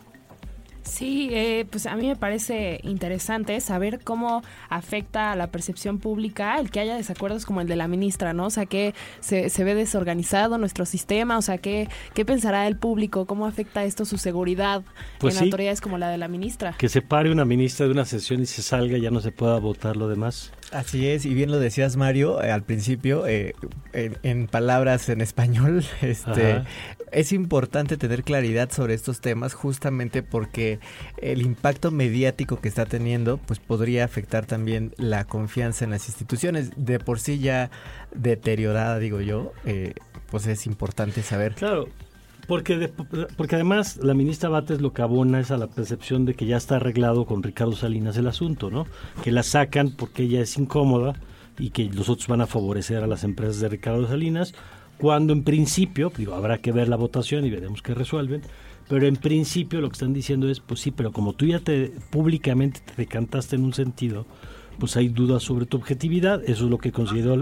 Sí, pues a mí me parece interesante saber cómo afecta a la percepción pública el que haya desacuerdos como el de la ministra, ¿no? O sea, que se ve desorganizado nuestro sistema, o sea, ¿qué pensará el público? ¿Cómo afecta esto su seguridad en autoridades como la de la ministra? Que se pare una ministra de una sesión y se salga, ya no se pueda votar lo demás. Así es, y bien lo decías, Mario, al principio, en palabras en español, es importante tener claridad sobre estos temas justamente porque el impacto mediático que está teniendo pues podría afectar también la confianza en las instituciones, de por sí ya deteriorada, digo yo, pues es importante saber. Claro. Porque además la ministra Batres lo que abona es a la percepción de que ya está arreglado con Ricardo Salinas el asunto, ¿no? Que la sacan porque ella es incómoda y que los otros van a favorecer a las empresas de Ricardo Salinas, cuando en principio, habrá que ver la votación y veremos qué resuelven, pero en principio lo que están diciendo es, pues sí, pero como tú ya públicamente te decantaste en un sentido, pues hay dudas sobre tu objetividad. Eso es lo que consideró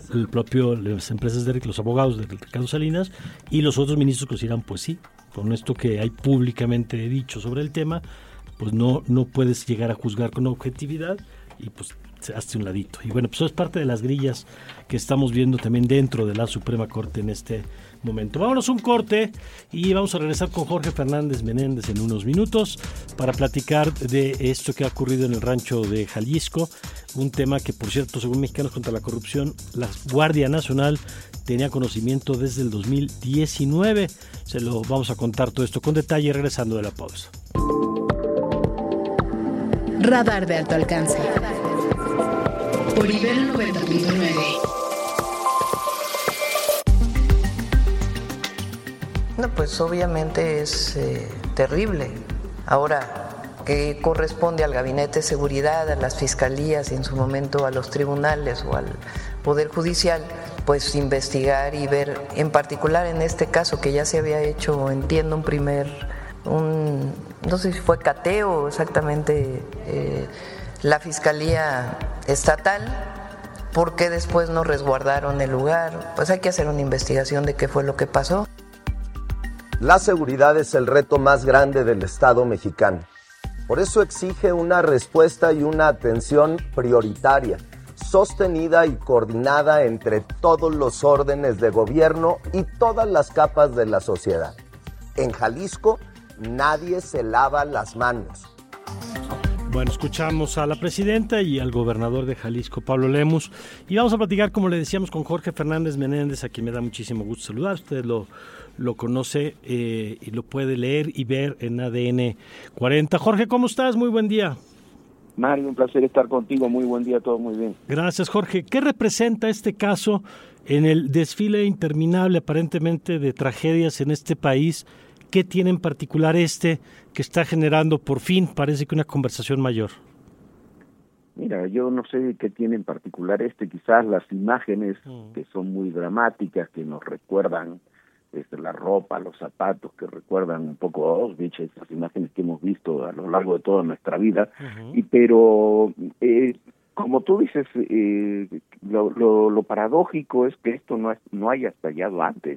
las empresas los abogados de Ricardo Salinas, y los otros ministros consideran, pues sí, con esto que hay públicamente dicho sobre el tema, pues no puedes llegar a juzgar con objetividad y pues se hace un ladito. Y bueno, pues eso es parte de las grillas que estamos viendo también dentro de la Suprema Corte en este momento. Vámonos un corte y vamos a regresar con Jorge Fernández Menéndez en unos minutos para platicar de esto que ha ocurrido en el rancho de Jalisco, un tema que, por cierto, según Mexicanos contra la Corrupción, la Guardia Nacional tenía conocimiento desde el 2019. Se lo vamos a contar todo esto con detalle regresando de la pausa. Radar de alto alcance por Ibero 90.9. No, pues obviamente es terrible. Ahora, ¿qué corresponde al Gabinete de Seguridad, a las fiscalías y en su momento a los tribunales o al Poder Judicial? Pues investigar y ver, en particular en este caso que ya se había hecho, entiendo, no sé si fue cateo exactamente, la Fiscalía Estatal, ¿por qué después no resguardaron el lugar? Pues hay que hacer una investigación de qué fue lo que pasó. La seguridad es el reto más grande del Estado mexicano. Por eso exige una respuesta y una atención prioritaria, sostenida y coordinada entre todos los órdenes de gobierno y todas las capas de la sociedad. En Jalisco, nadie se lava las manos. Bueno, escuchamos a la presidenta y al gobernador de Jalisco, Pablo Lemus, y vamos a platicar, como le decíamos, con Jorge Fernández Menéndez, a quien me da muchísimo gusto saludar. Usted lo conoce y lo puede leer y ver en ADN 40. Jorge, ¿cómo estás? Muy buen día. Mario, un placer estar contigo. Muy buen día, todo muy bien. Gracias, Jorge. ¿Qué representa este caso en el desfile interminable, aparentemente, de tragedias en este país? ¿Qué tiene en particular que está generando por fin, parece que una conversación mayor? Mira, yo no sé qué tiene en particular quizás las imágenes que son muy dramáticas, que nos recuerdan la ropa, los zapatos, que recuerdan un poco a Auschwitz, esas imágenes que hemos visto a lo largo de toda nuestra vida, pero como tú dices, lo paradójico es que esto no haya estallado antes.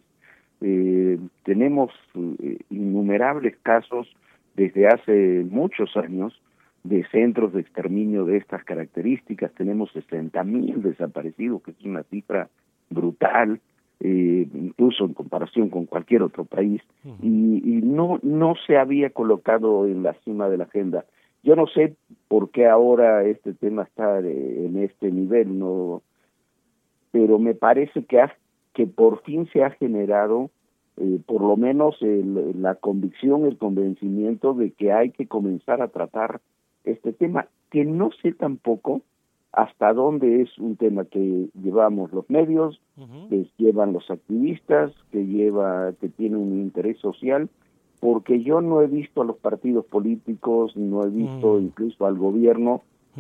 Tenemos innumerables casos desde hace muchos años de centros de exterminio de estas características. Tenemos 60,000 desaparecidos, que es una cifra brutal, incluso en comparación con cualquier otro país, y no se había colocado en la cima de la agenda. Yo no sé por qué ahora este tema está en este nivel, no, pero me parece que por fin se ha generado por lo menos la convicción, el convencimiento de que hay que comenzar a tratar este tema, que no sé tampoco hasta dónde es un tema que llevamos los medios, que llevan los activistas, que tiene un interés social, porque yo no he visto a los partidos políticos, no he visto incluso al gobierno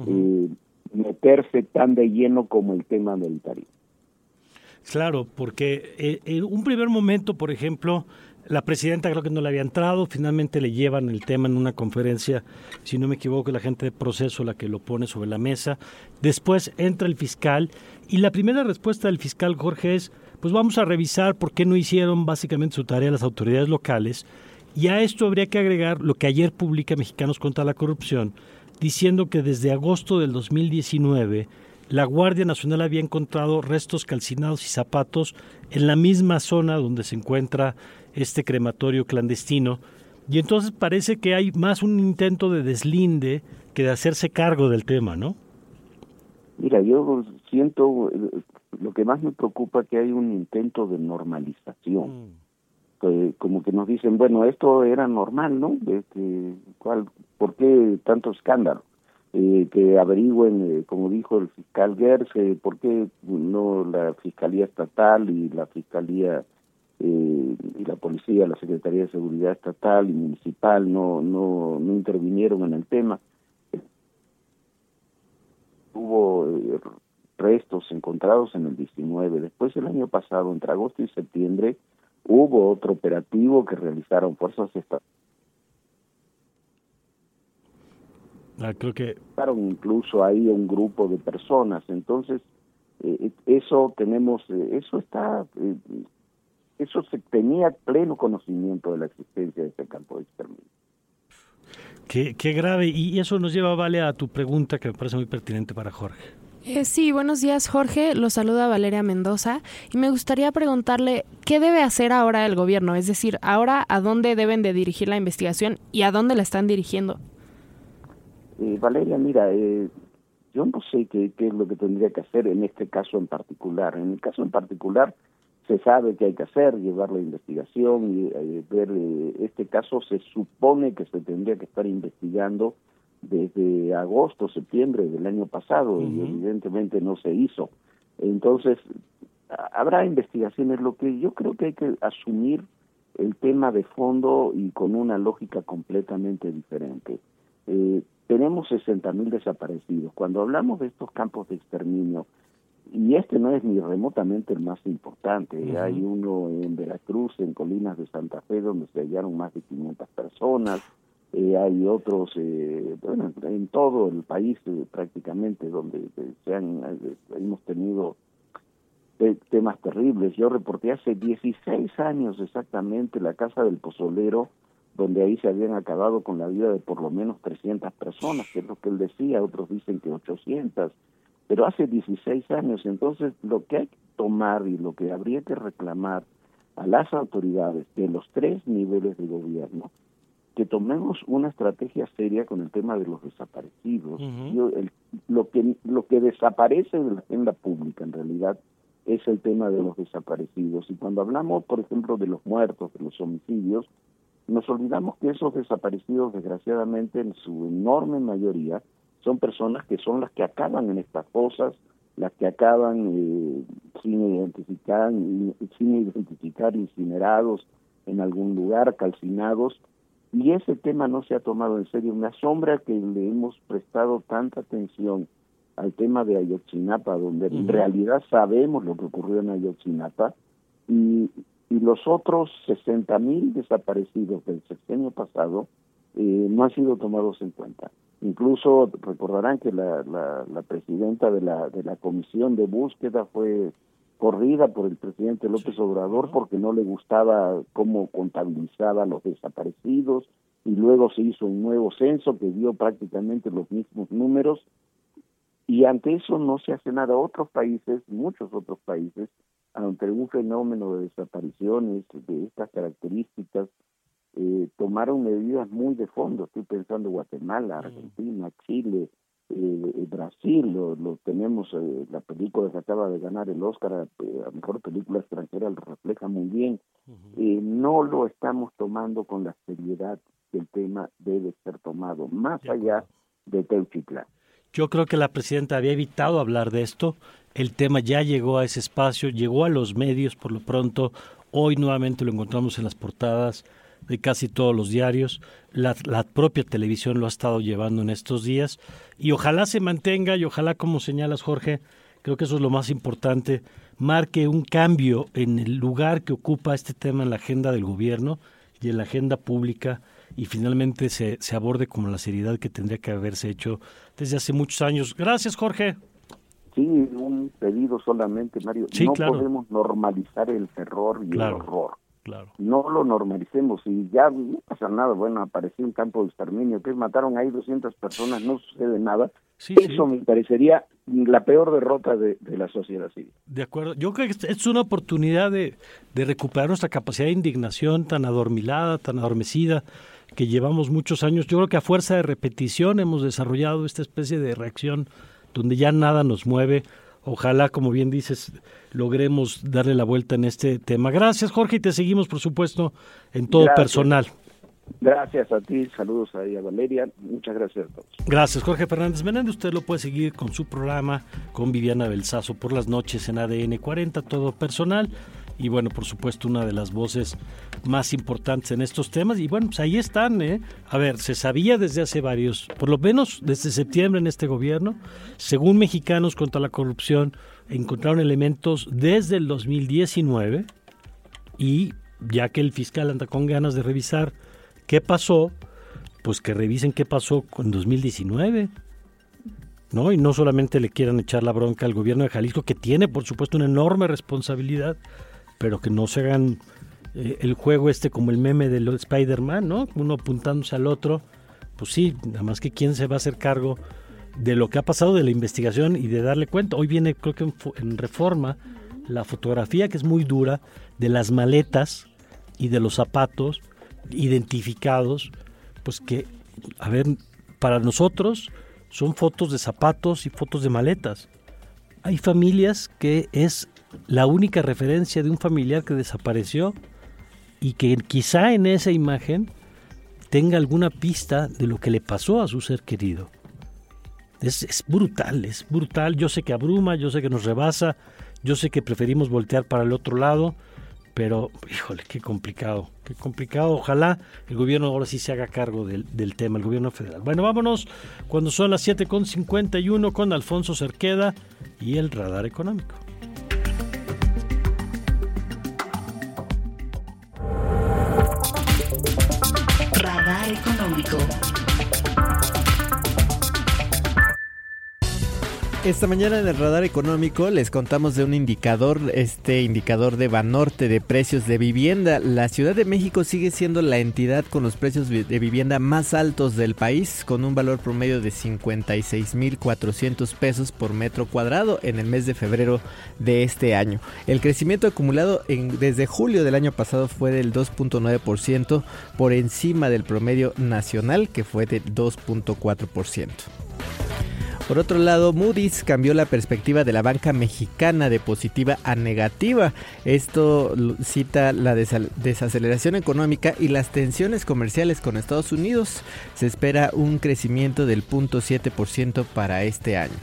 meterse tan de lleno como el tema militar. Claro, porque en un primer momento, por ejemplo, la presidenta creo que no le había entrado, finalmente le llevan el tema en una conferencia, si no me equivoco, la gente de Proceso la que lo pone sobre la mesa. Después entra el fiscal y la primera respuesta del fiscal, Jorge, es, pues vamos a revisar por qué no hicieron básicamente su tarea las autoridades locales, y a esto habría que agregar lo que ayer publica Mexicanos contra la Corrupción, diciendo que desde agosto del 2019 la Guardia Nacional había encontrado restos calcinados y zapatos en la misma zona donde se encuentra este crematorio clandestino, y entonces parece que hay más un intento de deslinde que de hacerse cargo del tema, ¿no? Mira, yo siento, lo que más me preocupa es que hay un intento de normalización, como que nos dicen, bueno, esto era normal, ¿no? ¿Por qué tanto escándalo? Que averigüen, como dijo el fiscal Gers, por qué no la Fiscalía Estatal y la Fiscalía y la Policía, la Secretaría de Seguridad Estatal y Municipal no intervinieron en el tema. Hubo restos encontrados en el 19, después el año pasado, entre agosto y septiembre, hubo otro operativo que realizaron fuerzas estatales. Creo que incluso ahí un grupo de personas, entonces eso se tenía pleno conocimiento de la existencia de este campo de exterminio. Qué grave, y eso nos lleva, Vale, a tu pregunta que me parece muy pertinente para Jorge. Sí, buenos días, Jorge. Lo saluda Valeria Mendoza y me gustaría preguntarle qué debe hacer ahora el gobierno, es decir, ahora a dónde deben de dirigir la investigación y a dónde la están dirigiendo. Valeria, mira, yo no sé qué es lo que tendría que hacer en este caso en particular. En el caso en particular se sabe qué hay que hacer, llevar la investigación y ver este caso. Se supone que se tendría que estar investigando desde agosto, septiembre del año pasado y evidentemente no se hizo. Entonces, habrá investigaciones. Lo que yo creo que hay que asumir el tema de fondo y con una lógica completamente diferente. Tenemos 60,000 desaparecidos. Cuando hablamos de estos campos de exterminio, y este no es ni remotamente el más importante, hay uno en Veracruz, en Colinas de Santa Fe, donde se hallaron más de 500 personas, hay otros, en todo el país prácticamente, donde hemos tenido temas terribles. Yo reporté hace 16 años exactamente la Casa del Pozolero, donde ahí se habían acabado con la vida de por lo menos 300 personas, que es lo que él decía, otros dicen que 800, pero hace 16 años. Entonces, lo que hay que tomar y lo que habría que reclamar a las autoridades de los 3 niveles de gobierno que tomemos una estrategia seria con el tema de los desaparecidos. Lo que desaparece de la agenda pública en realidad es el tema de los desaparecidos. Y cuando hablamos, por ejemplo, de los muertos, de los homicidios, nos olvidamos que esos desaparecidos, desgraciadamente, en su enorme mayoría, son personas que son las que acaban en estas fosas, las que acaban sin identificar, incinerados en algún lugar, calcinados, y ese tema no se ha tomado en serio. Me asombra que le hemos prestado tanta atención al tema de Ayotzinapa, donde en realidad sabemos lo que ocurrió en Ayotzinapa, y los otros 60,000 desaparecidos del sexenio pasado no han sido tomados en cuenta. Incluso recordarán que la presidenta de la comisión de búsqueda fue corrida por el presidente López Obrador porque no le gustaba cómo contabilizaba los desaparecidos, y luego se hizo un nuevo censo que dio prácticamente los mismos números, y ante eso no se hace nada. Otros países, muchos otros países, ante un fenómeno de desapariciones de estas características, tomaron medidas muy de fondo. Estoy pensando Guatemala, Argentina, Chile, Brasil, lo tenemos, la película que acaba de ganar el Oscar a mejor película extranjera lo refleja muy bien. No lo estamos tomando con la seriedad que el tema debe ser tomado, más allá de Teuchitlán. Yo creo que la presidenta había evitado hablar de esto. El tema ya llegó a ese espacio, llegó a los medios por lo pronto. Hoy nuevamente lo encontramos en las portadas de casi todos los diarios. La propia televisión lo ha estado llevando en estos días. Y ojalá se mantenga, y ojalá, como señalas, Jorge, creo que eso es lo más importante, marque un cambio en el lugar que ocupa este tema en la agenda del gobierno y en la agenda pública, y finalmente se aborde con la seriedad que tendría que haberse hecho desde hace muchos años. Gracias, Jorge. Sí, un pedido solamente, Mario. Sí, no claro. Podemos normalizar el terror y Claro. el horror. Claro. No lo normalicemos y ya no pasa nada. Bueno, apareció un campo de exterminio, que mataron ahí 200 personas, no sucede nada. Eso me parecería la peor derrota de la sociedad civil. De acuerdo. Yo creo que es una oportunidad de recuperar nuestra capacidad de indignación tan adormilada, tan adormecida, que llevamos muchos años. Yo creo que a fuerza de repetición hemos desarrollado esta especie de reacción donde ya nada nos mueve. Ojalá, como bien dices, logremos darle la vuelta en este tema. Gracias, Jorge, y te seguimos, por supuesto, en todo personal. Gracias a ti, saludos ahí a Valeria, muchas gracias a todos. Gracias, Jorge Fernández Menéndez. Usted lo puede seguir con su programa con Viviana Belsazo por las noches en ADN 40, todo personal. Y bueno, por supuesto, una de las voces más importantes en estos temas. Y bueno, pues ahí están, ¿eh? A ver, se sabía desde hace varios, por lo menos desde septiembre en este gobierno, según Mexicanos contra la Corrupción, encontraron elementos desde el 2019, y ya que el fiscal anda con ganas de revisar qué pasó, pues que revisen qué pasó en 2019, ¿no? Y no solamente le quieran echar la bronca al gobierno de Jalisco, que tiene, por supuesto, una enorme responsabilidad, pero que no se hagan el juego como el meme de los Spider-Man, ¿no? Uno apuntándose al otro. Pues sí, nada más que quién se va a hacer cargo de lo que ha pasado, de la investigación y de darle cuenta. Hoy viene, creo que en Reforma, la fotografía, que es muy dura, de las maletas y de los zapatos identificados, pues que, a ver, para nosotros son fotos de zapatos y fotos de maletas. Hay familias que es la única referencia de un familiar que desapareció y que quizá en esa imagen tenga alguna pista de lo que le pasó a su ser querido. Es brutal. Yo sé que abruma, yo sé que nos rebasa, yo sé que preferimos voltear para el otro lado, pero, híjole, qué complicado. Ojalá el gobierno ahora sí se haga cargo del tema, el gobierno federal. Bueno, vámonos cuando son las 7:51 con Alfonso Cerqueda y el radar económico. Radar económico. Esta mañana en el Radar Económico les contamos de un indicador, indicador de Banorte de precios de vivienda. La Ciudad de México sigue siendo la entidad con los precios de vivienda más altos del país, con un valor promedio de 56,400 pesos por metro cuadrado en el mes de febrero de este año. El crecimiento acumulado desde julio del año pasado fue del 2.9%, por encima del promedio nacional, que fue de 2.4%. Por otro lado, Moody's cambió la perspectiva de la banca mexicana de positiva a negativa. Esto cita la desaceleración económica y las tensiones comerciales con Estados Unidos. Se espera un crecimiento del 0.7% para este año.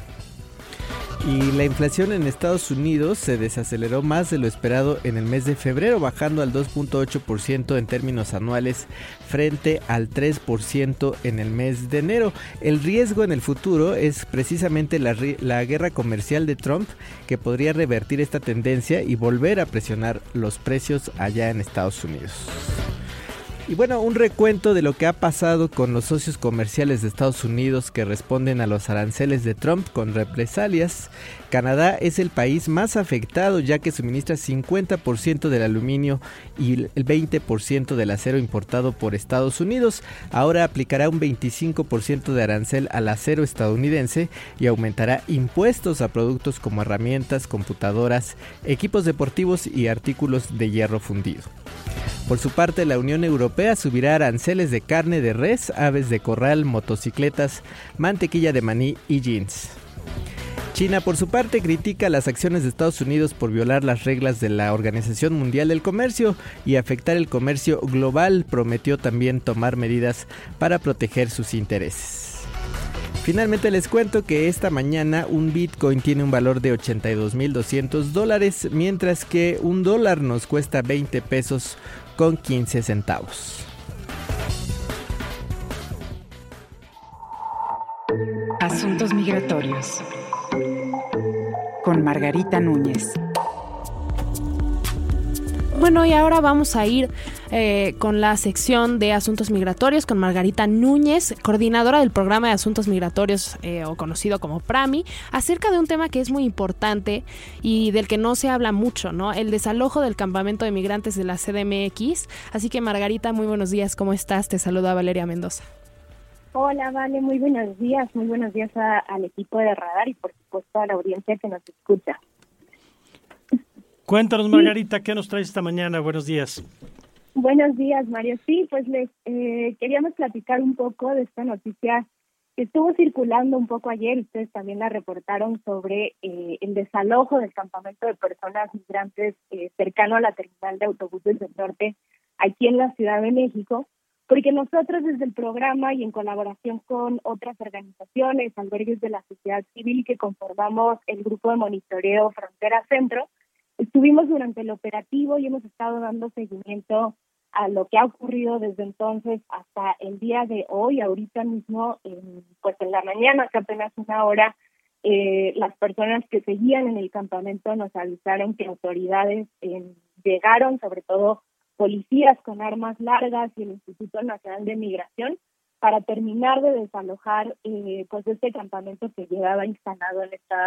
Y la inflación en Estados Unidos se desaceleró más de lo esperado en el mes de febrero, bajando al 2.8% en términos anuales frente al 3% en el mes de enero. El riesgo en el futuro es precisamente la guerra comercial de Trump, que podría revertir esta tendencia y volver a presionar los precios allá en Estados Unidos. Y bueno, un recuento de lo que ha pasado con los socios comerciales de Estados Unidos que responden a los aranceles de Trump con represalias. Canadá es el país más afectado, ya que suministra 50% del aluminio y el 20% del acero importado por Estados Unidos. Ahora aplicará un 25% de arancel al acero estadounidense y aumentará impuestos a productos como herramientas, computadoras, equipos deportivos y artículos de hierro fundido. Por su parte, la Unión Europea subirá aranceles de carne de res, aves de corral, motocicletas, mantequilla de maní y jeans. China, por su parte, critica las acciones de Estados Unidos por violar las reglas de la Organización Mundial del Comercio y afectar el comercio global. Prometió también tomar medidas para proteger sus intereses. Finalmente les cuento que esta mañana un Bitcoin tiene un valor de $82,200, mientras que un dólar nos cuesta 20 pesos con 15 centavos. Asuntos migratorios. Con Margarita Núñez. Bueno, y ahora vamos a ir con la sección de Asuntos Migratorios con Margarita Núñez, coordinadora del programa de Asuntos Migratorios, o conocido como PRAMI, acerca de un tema que es muy importante y del que no se habla mucho, ¿no? El desalojo del campamento de migrantes de la CDMX. Así que, Margarita, muy buenos días, ¿cómo estás? Te saluda Valeria Mendoza. Hola, Vale, muy buenos días al equipo de Radar y por supuesto a la audiencia que nos escucha. Cuéntanos, Margarita, ¿qué nos traes esta mañana? Buenos días. Buenos días, Mario. Sí, pues les queríamos platicar un poco de esta noticia que estuvo circulando un poco ayer. Ustedes también la reportaron sobre el desalojo del campamento de personas migrantes cercano a la terminal de autobuses del norte aquí en la Ciudad de México, porque nosotros desde el programa y en colaboración con otras organizaciones, albergues de la sociedad civil que conformamos el grupo de monitoreo Frontera Centro, estuvimos durante el operativo y hemos estado dando seguimiento a lo que ha ocurrido desde entonces hasta el día de hoy. Ahorita mismo, pues en la mañana, hace apenas una hora, las personas que seguían en el campamento nos avisaron que autoridades llegaron, sobre todo policías con armas largas y el Instituto Nacional de Migración, para terminar de desalojar pues este campamento que llevaba instalado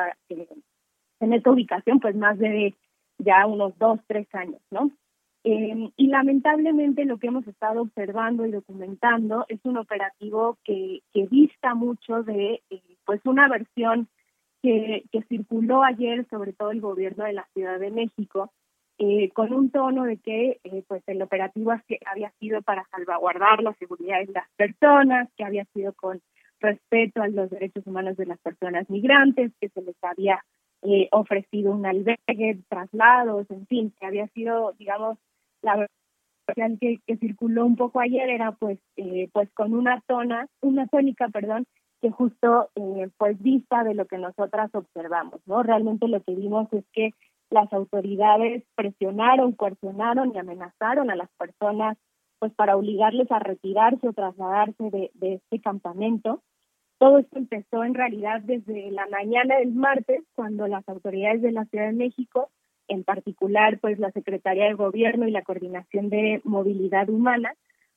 en esta ubicación pues más de ya unos 2-3 años, ¿no? Y lamentablemente lo que hemos estado observando y documentando es un operativo que dista mucho de pues una versión que circuló ayer, sobre todo el gobierno de la Ciudad de México, con un tono de que pues el operativo había sido para salvaguardar la seguridad de las personas, que había sido con respeto a los derechos humanos de las personas migrantes, que se les había ofrecido un albergue, traslados, en fin, que había sido, digamos, la versión que circuló un poco ayer era pues con una tónica, que justo pues dista de lo que nosotras observamos, ¿no? Realmente lo que vimos es que las autoridades presionaron, coercionaron y amenazaron a las personas pues para obligarles a retirarse o trasladarse de este campamento. Todo esto empezó en realidad desde la mañana del martes, cuando las autoridades de la Ciudad de México, en particular pues la Secretaría de Gobierno y la Coordinación de Movilidad Humana,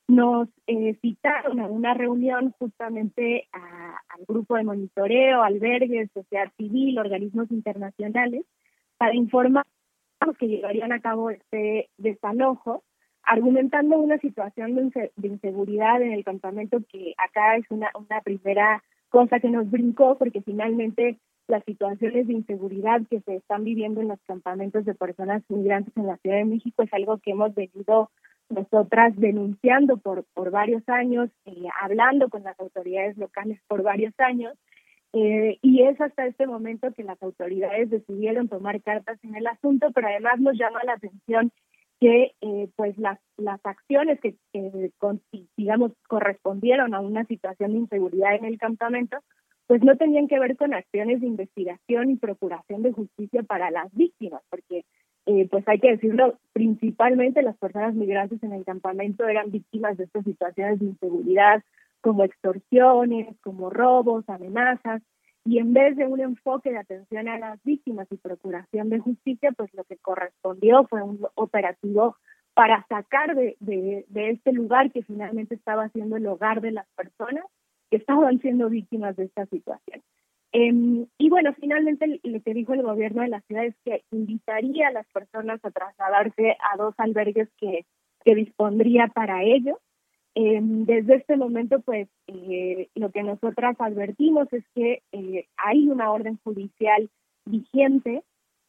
nos citaron a una reunión justamente al grupo de monitoreo, albergues, sociedad civil, organismos internacionales, para informar que llevarían a cabo este desalojo, argumentando una situación de inseguridad en el campamento, que acá es una primera cosa que nos brincó, porque finalmente las situaciones de inseguridad que se están viviendo en los campamentos de personas migrantes en la Ciudad de México es algo que hemos venido nosotras denunciando por varios años, hablando con las autoridades locales por varios años, y es hasta este momento que las autoridades decidieron tomar cartas en el asunto, pero además nos llama la atención que pues las acciones que digamos correspondieron a una situación de inseguridad en el campamento pues no tenían que ver con acciones de investigación y procuración de justicia para las víctimas, porque pues hay que decirlo, principalmente las personas migrantes en el campamento eran víctimas de estas situaciones de inseguridad, como extorsiones, como robos, amenazas, y en vez de un enfoque de atención a las víctimas y procuración de justicia, pues lo que correspondió fue un operativo para sacar de este lugar que finalmente estaba siendo el hogar de las personas que estaban siendo víctimas de esta situación. Y bueno, finalmente lo que dijo el gobierno de la ciudad es que invitaría a las personas a trasladarse a 2 albergues que dispondría para ello. Desde este momento, pues, lo que nosotras advertimos es que hay una orden judicial vigente.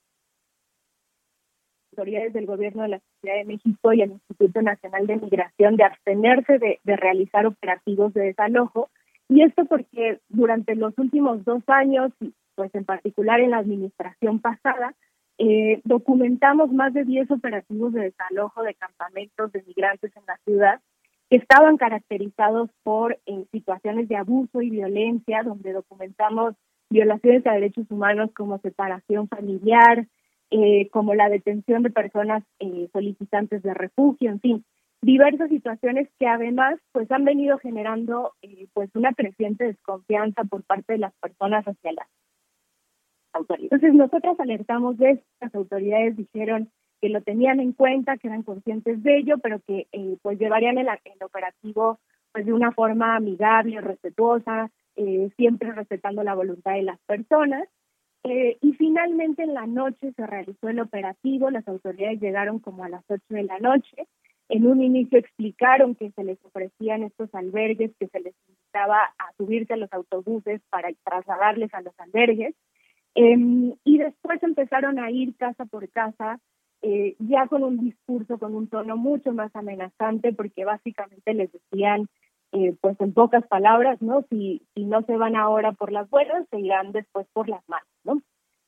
Autoridades del gobierno de la Ciudad de México y el Instituto Nacional de Migración de abstenerse de realizar operativos de desalojo, y esto porque durante los últimos 2 años, pues en particular en la administración pasada, documentamos más de 10 operativos de desalojo de campamentos de migrantes en la ciudad, que estaban caracterizados por situaciones de abuso y violencia, donde documentamos violaciones a derechos humanos como separación familiar, como la detención de personas solicitantes de refugio, en fin, diversas situaciones que además pues han venido generando pues una creciente desconfianza por parte de las personas hacia las autoridades. Entonces nosotros alertamos de esto, las autoridades dijeron que lo tenían en cuenta, que eran conscientes de ello, pero que pues llevarían el operativo pues de una forma amigable, respetuosa, siempre respetando la voluntad de las personas. Y finalmente en la noche se realizó el operativo, las autoridades llegaron como a las 8 de la noche. En un inicio explicaron que se les ofrecían estos albergues, que se les invitaba a subirse a los autobuses para trasladarles a los albergues. Y después empezaron a ir casa por casa, ya con un discurso, con un tono mucho más amenazante, porque básicamente les decían, pues en pocas palabras, ¿no? Si no se van ahora por las buenas, se irán después por las malas, ¿no?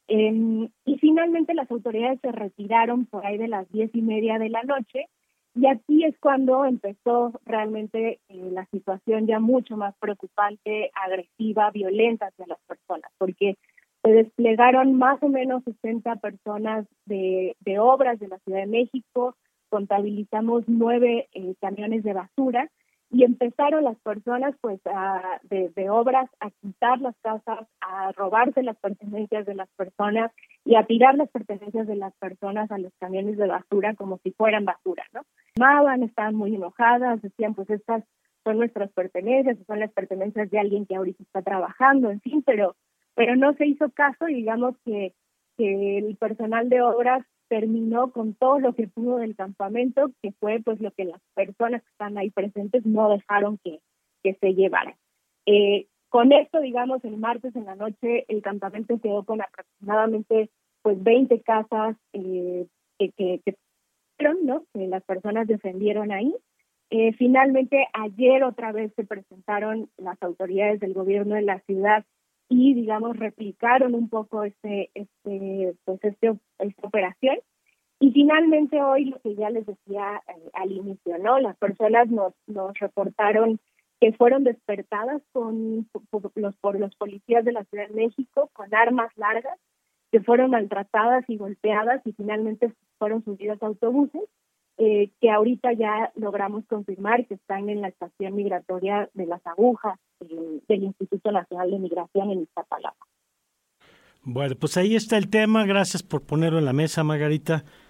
Y finalmente las autoridades se retiraron por ahí de las 10:30 de la noche, y aquí es cuando empezó realmente la situación ya mucho más preocupante, agresiva, violenta hacia las personas, porque se desplegaron más o menos 60 personas de obras de la Ciudad de México, contabilizamos 9 camiones de basura, y empezaron las personas pues de obras a quitar las casas, a robarse las pertenencias de las personas y a tirar las pertenencias de las personas a los camiones de basura como si fueran basura, ¿no? Estaban muy enojadas, decían pues estas son nuestras pertenencias, son las pertenencias de alguien que ahorita está trabajando, en fin, pero no se hizo caso, y digamos que el personal de obras terminó con todo lo que pudo del campamento, que fue pues lo que las personas que están ahí presentes no dejaron que se llevaran. Con esto, digamos, el martes en la noche el campamento quedó con aproximadamente pues 20 casas que ¿no? Que las personas defendieron ahí. Finalmente ayer otra vez se presentaron las autoridades del gobierno de la ciudad y, digamos, replicaron un poco esta operación. Y finalmente hoy, lo que ya les decía al inicio, ¿no? Las personas nos reportaron que fueron despertadas por los policías de la Ciudad de México con armas largas, que fueron maltratadas y golpeadas y finalmente fueron subidas a autobuses, que ahorita ya logramos confirmar que están en la estación migratoria de Las Agujas del Instituto Nacional de Migración en Iztapalapa. Bueno, pues ahí está el tema. Gracias por ponerlo en la mesa, Margarita.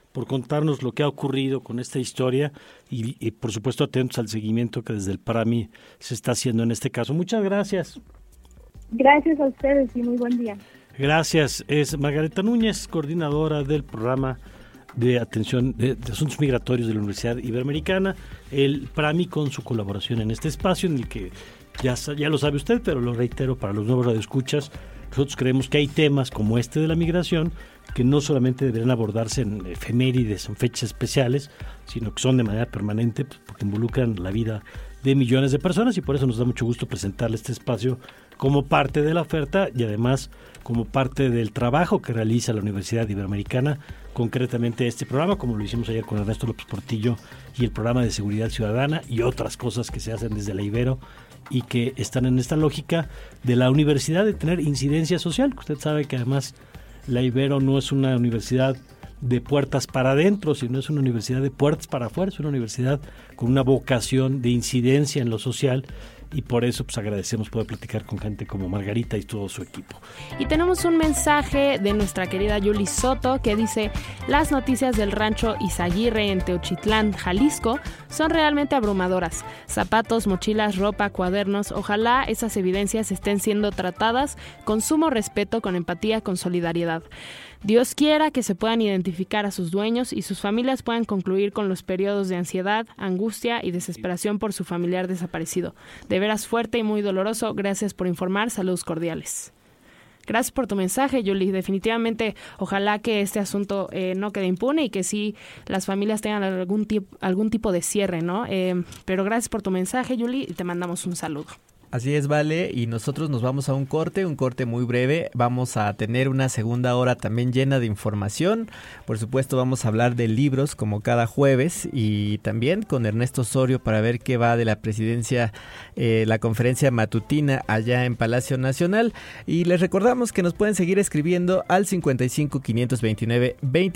por contarnos lo que ha ocurrido con esta historia y por supuesto atentos al seguimiento que desde el PARAMI se está haciendo en este caso. Muchas gracias. Gracias a ustedes y muy buen día. Gracias. Es Margarita Núñez, coordinadora del programa de atención de asuntos migratorios de la Universidad Iberoamericana, el PARAMI, con su colaboración en este espacio en el que ya lo sabe usted, pero lo reitero para los nuevos radioescuchas. Nosotros creemos que hay temas como este de la migración que no solamente deberían abordarse en efemérides, en fechas especiales, sino que son de manera permanente, porque involucran la vida de millones de personas, y por eso nos da mucho gusto presentarle este espacio como parte de la oferta y además como parte del trabajo que realiza la Universidad Iberoamericana, concretamente este programa, como lo hicimos ayer con Ernesto López Portillo, y el programa de seguridad ciudadana y otras cosas que se hacen desde la Ibero y que están en esta lógica de la universidad de tener incidencia social. Usted sabe que además la Ibero no es una universidad de puertas para adentro, sino es una universidad de puertas para afuera, es una universidad con una vocación de incidencia en lo social, y por eso pues agradecemos poder platicar con gente como Margarita y todo su equipo. Y tenemos un mensaje de nuestra querida Yuli Soto que dice: las noticias del rancho Izaguirre en Teochitlán, Jalisco, son realmente abrumadoras. Zapatos, mochilas, ropa, cuadernos, ojalá esas evidencias estén siendo tratadas con sumo respeto, con empatía, con solidaridad. Dios quiera que se puedan identificar a sus dueños y sus familias puedan concluir con los periodos de ansiedad, angustia y desesperación por su familiar desaparecido. De veras fuerte y muy doloroso. Gracias por informar. Saludos cordiales. Gracias por tu mensaje, Yuli. Definitivamente, ojalá que este asunto no quede impune y que sí las familias tengan algún tipo de cierre, ¿no? Pero gracias por tu mensaje, Yuli, y te mandamos un saludo. Así es, Vale, y nosotros nos vamos a un corte muy breve. Vamos a tener una segunda hora también llena de información. Por supuesto, vamos a hablar de libros como cada jueves, y también con Ernesto Osorio para ver qué va de la presidencia, la conferencia matutina allá en Palacio Nacional. Y les recordamos que nos pueden seguir escribiendo al 55 529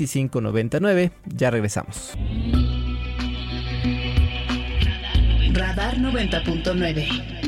2599. Ya regresamos. Radar 90.9.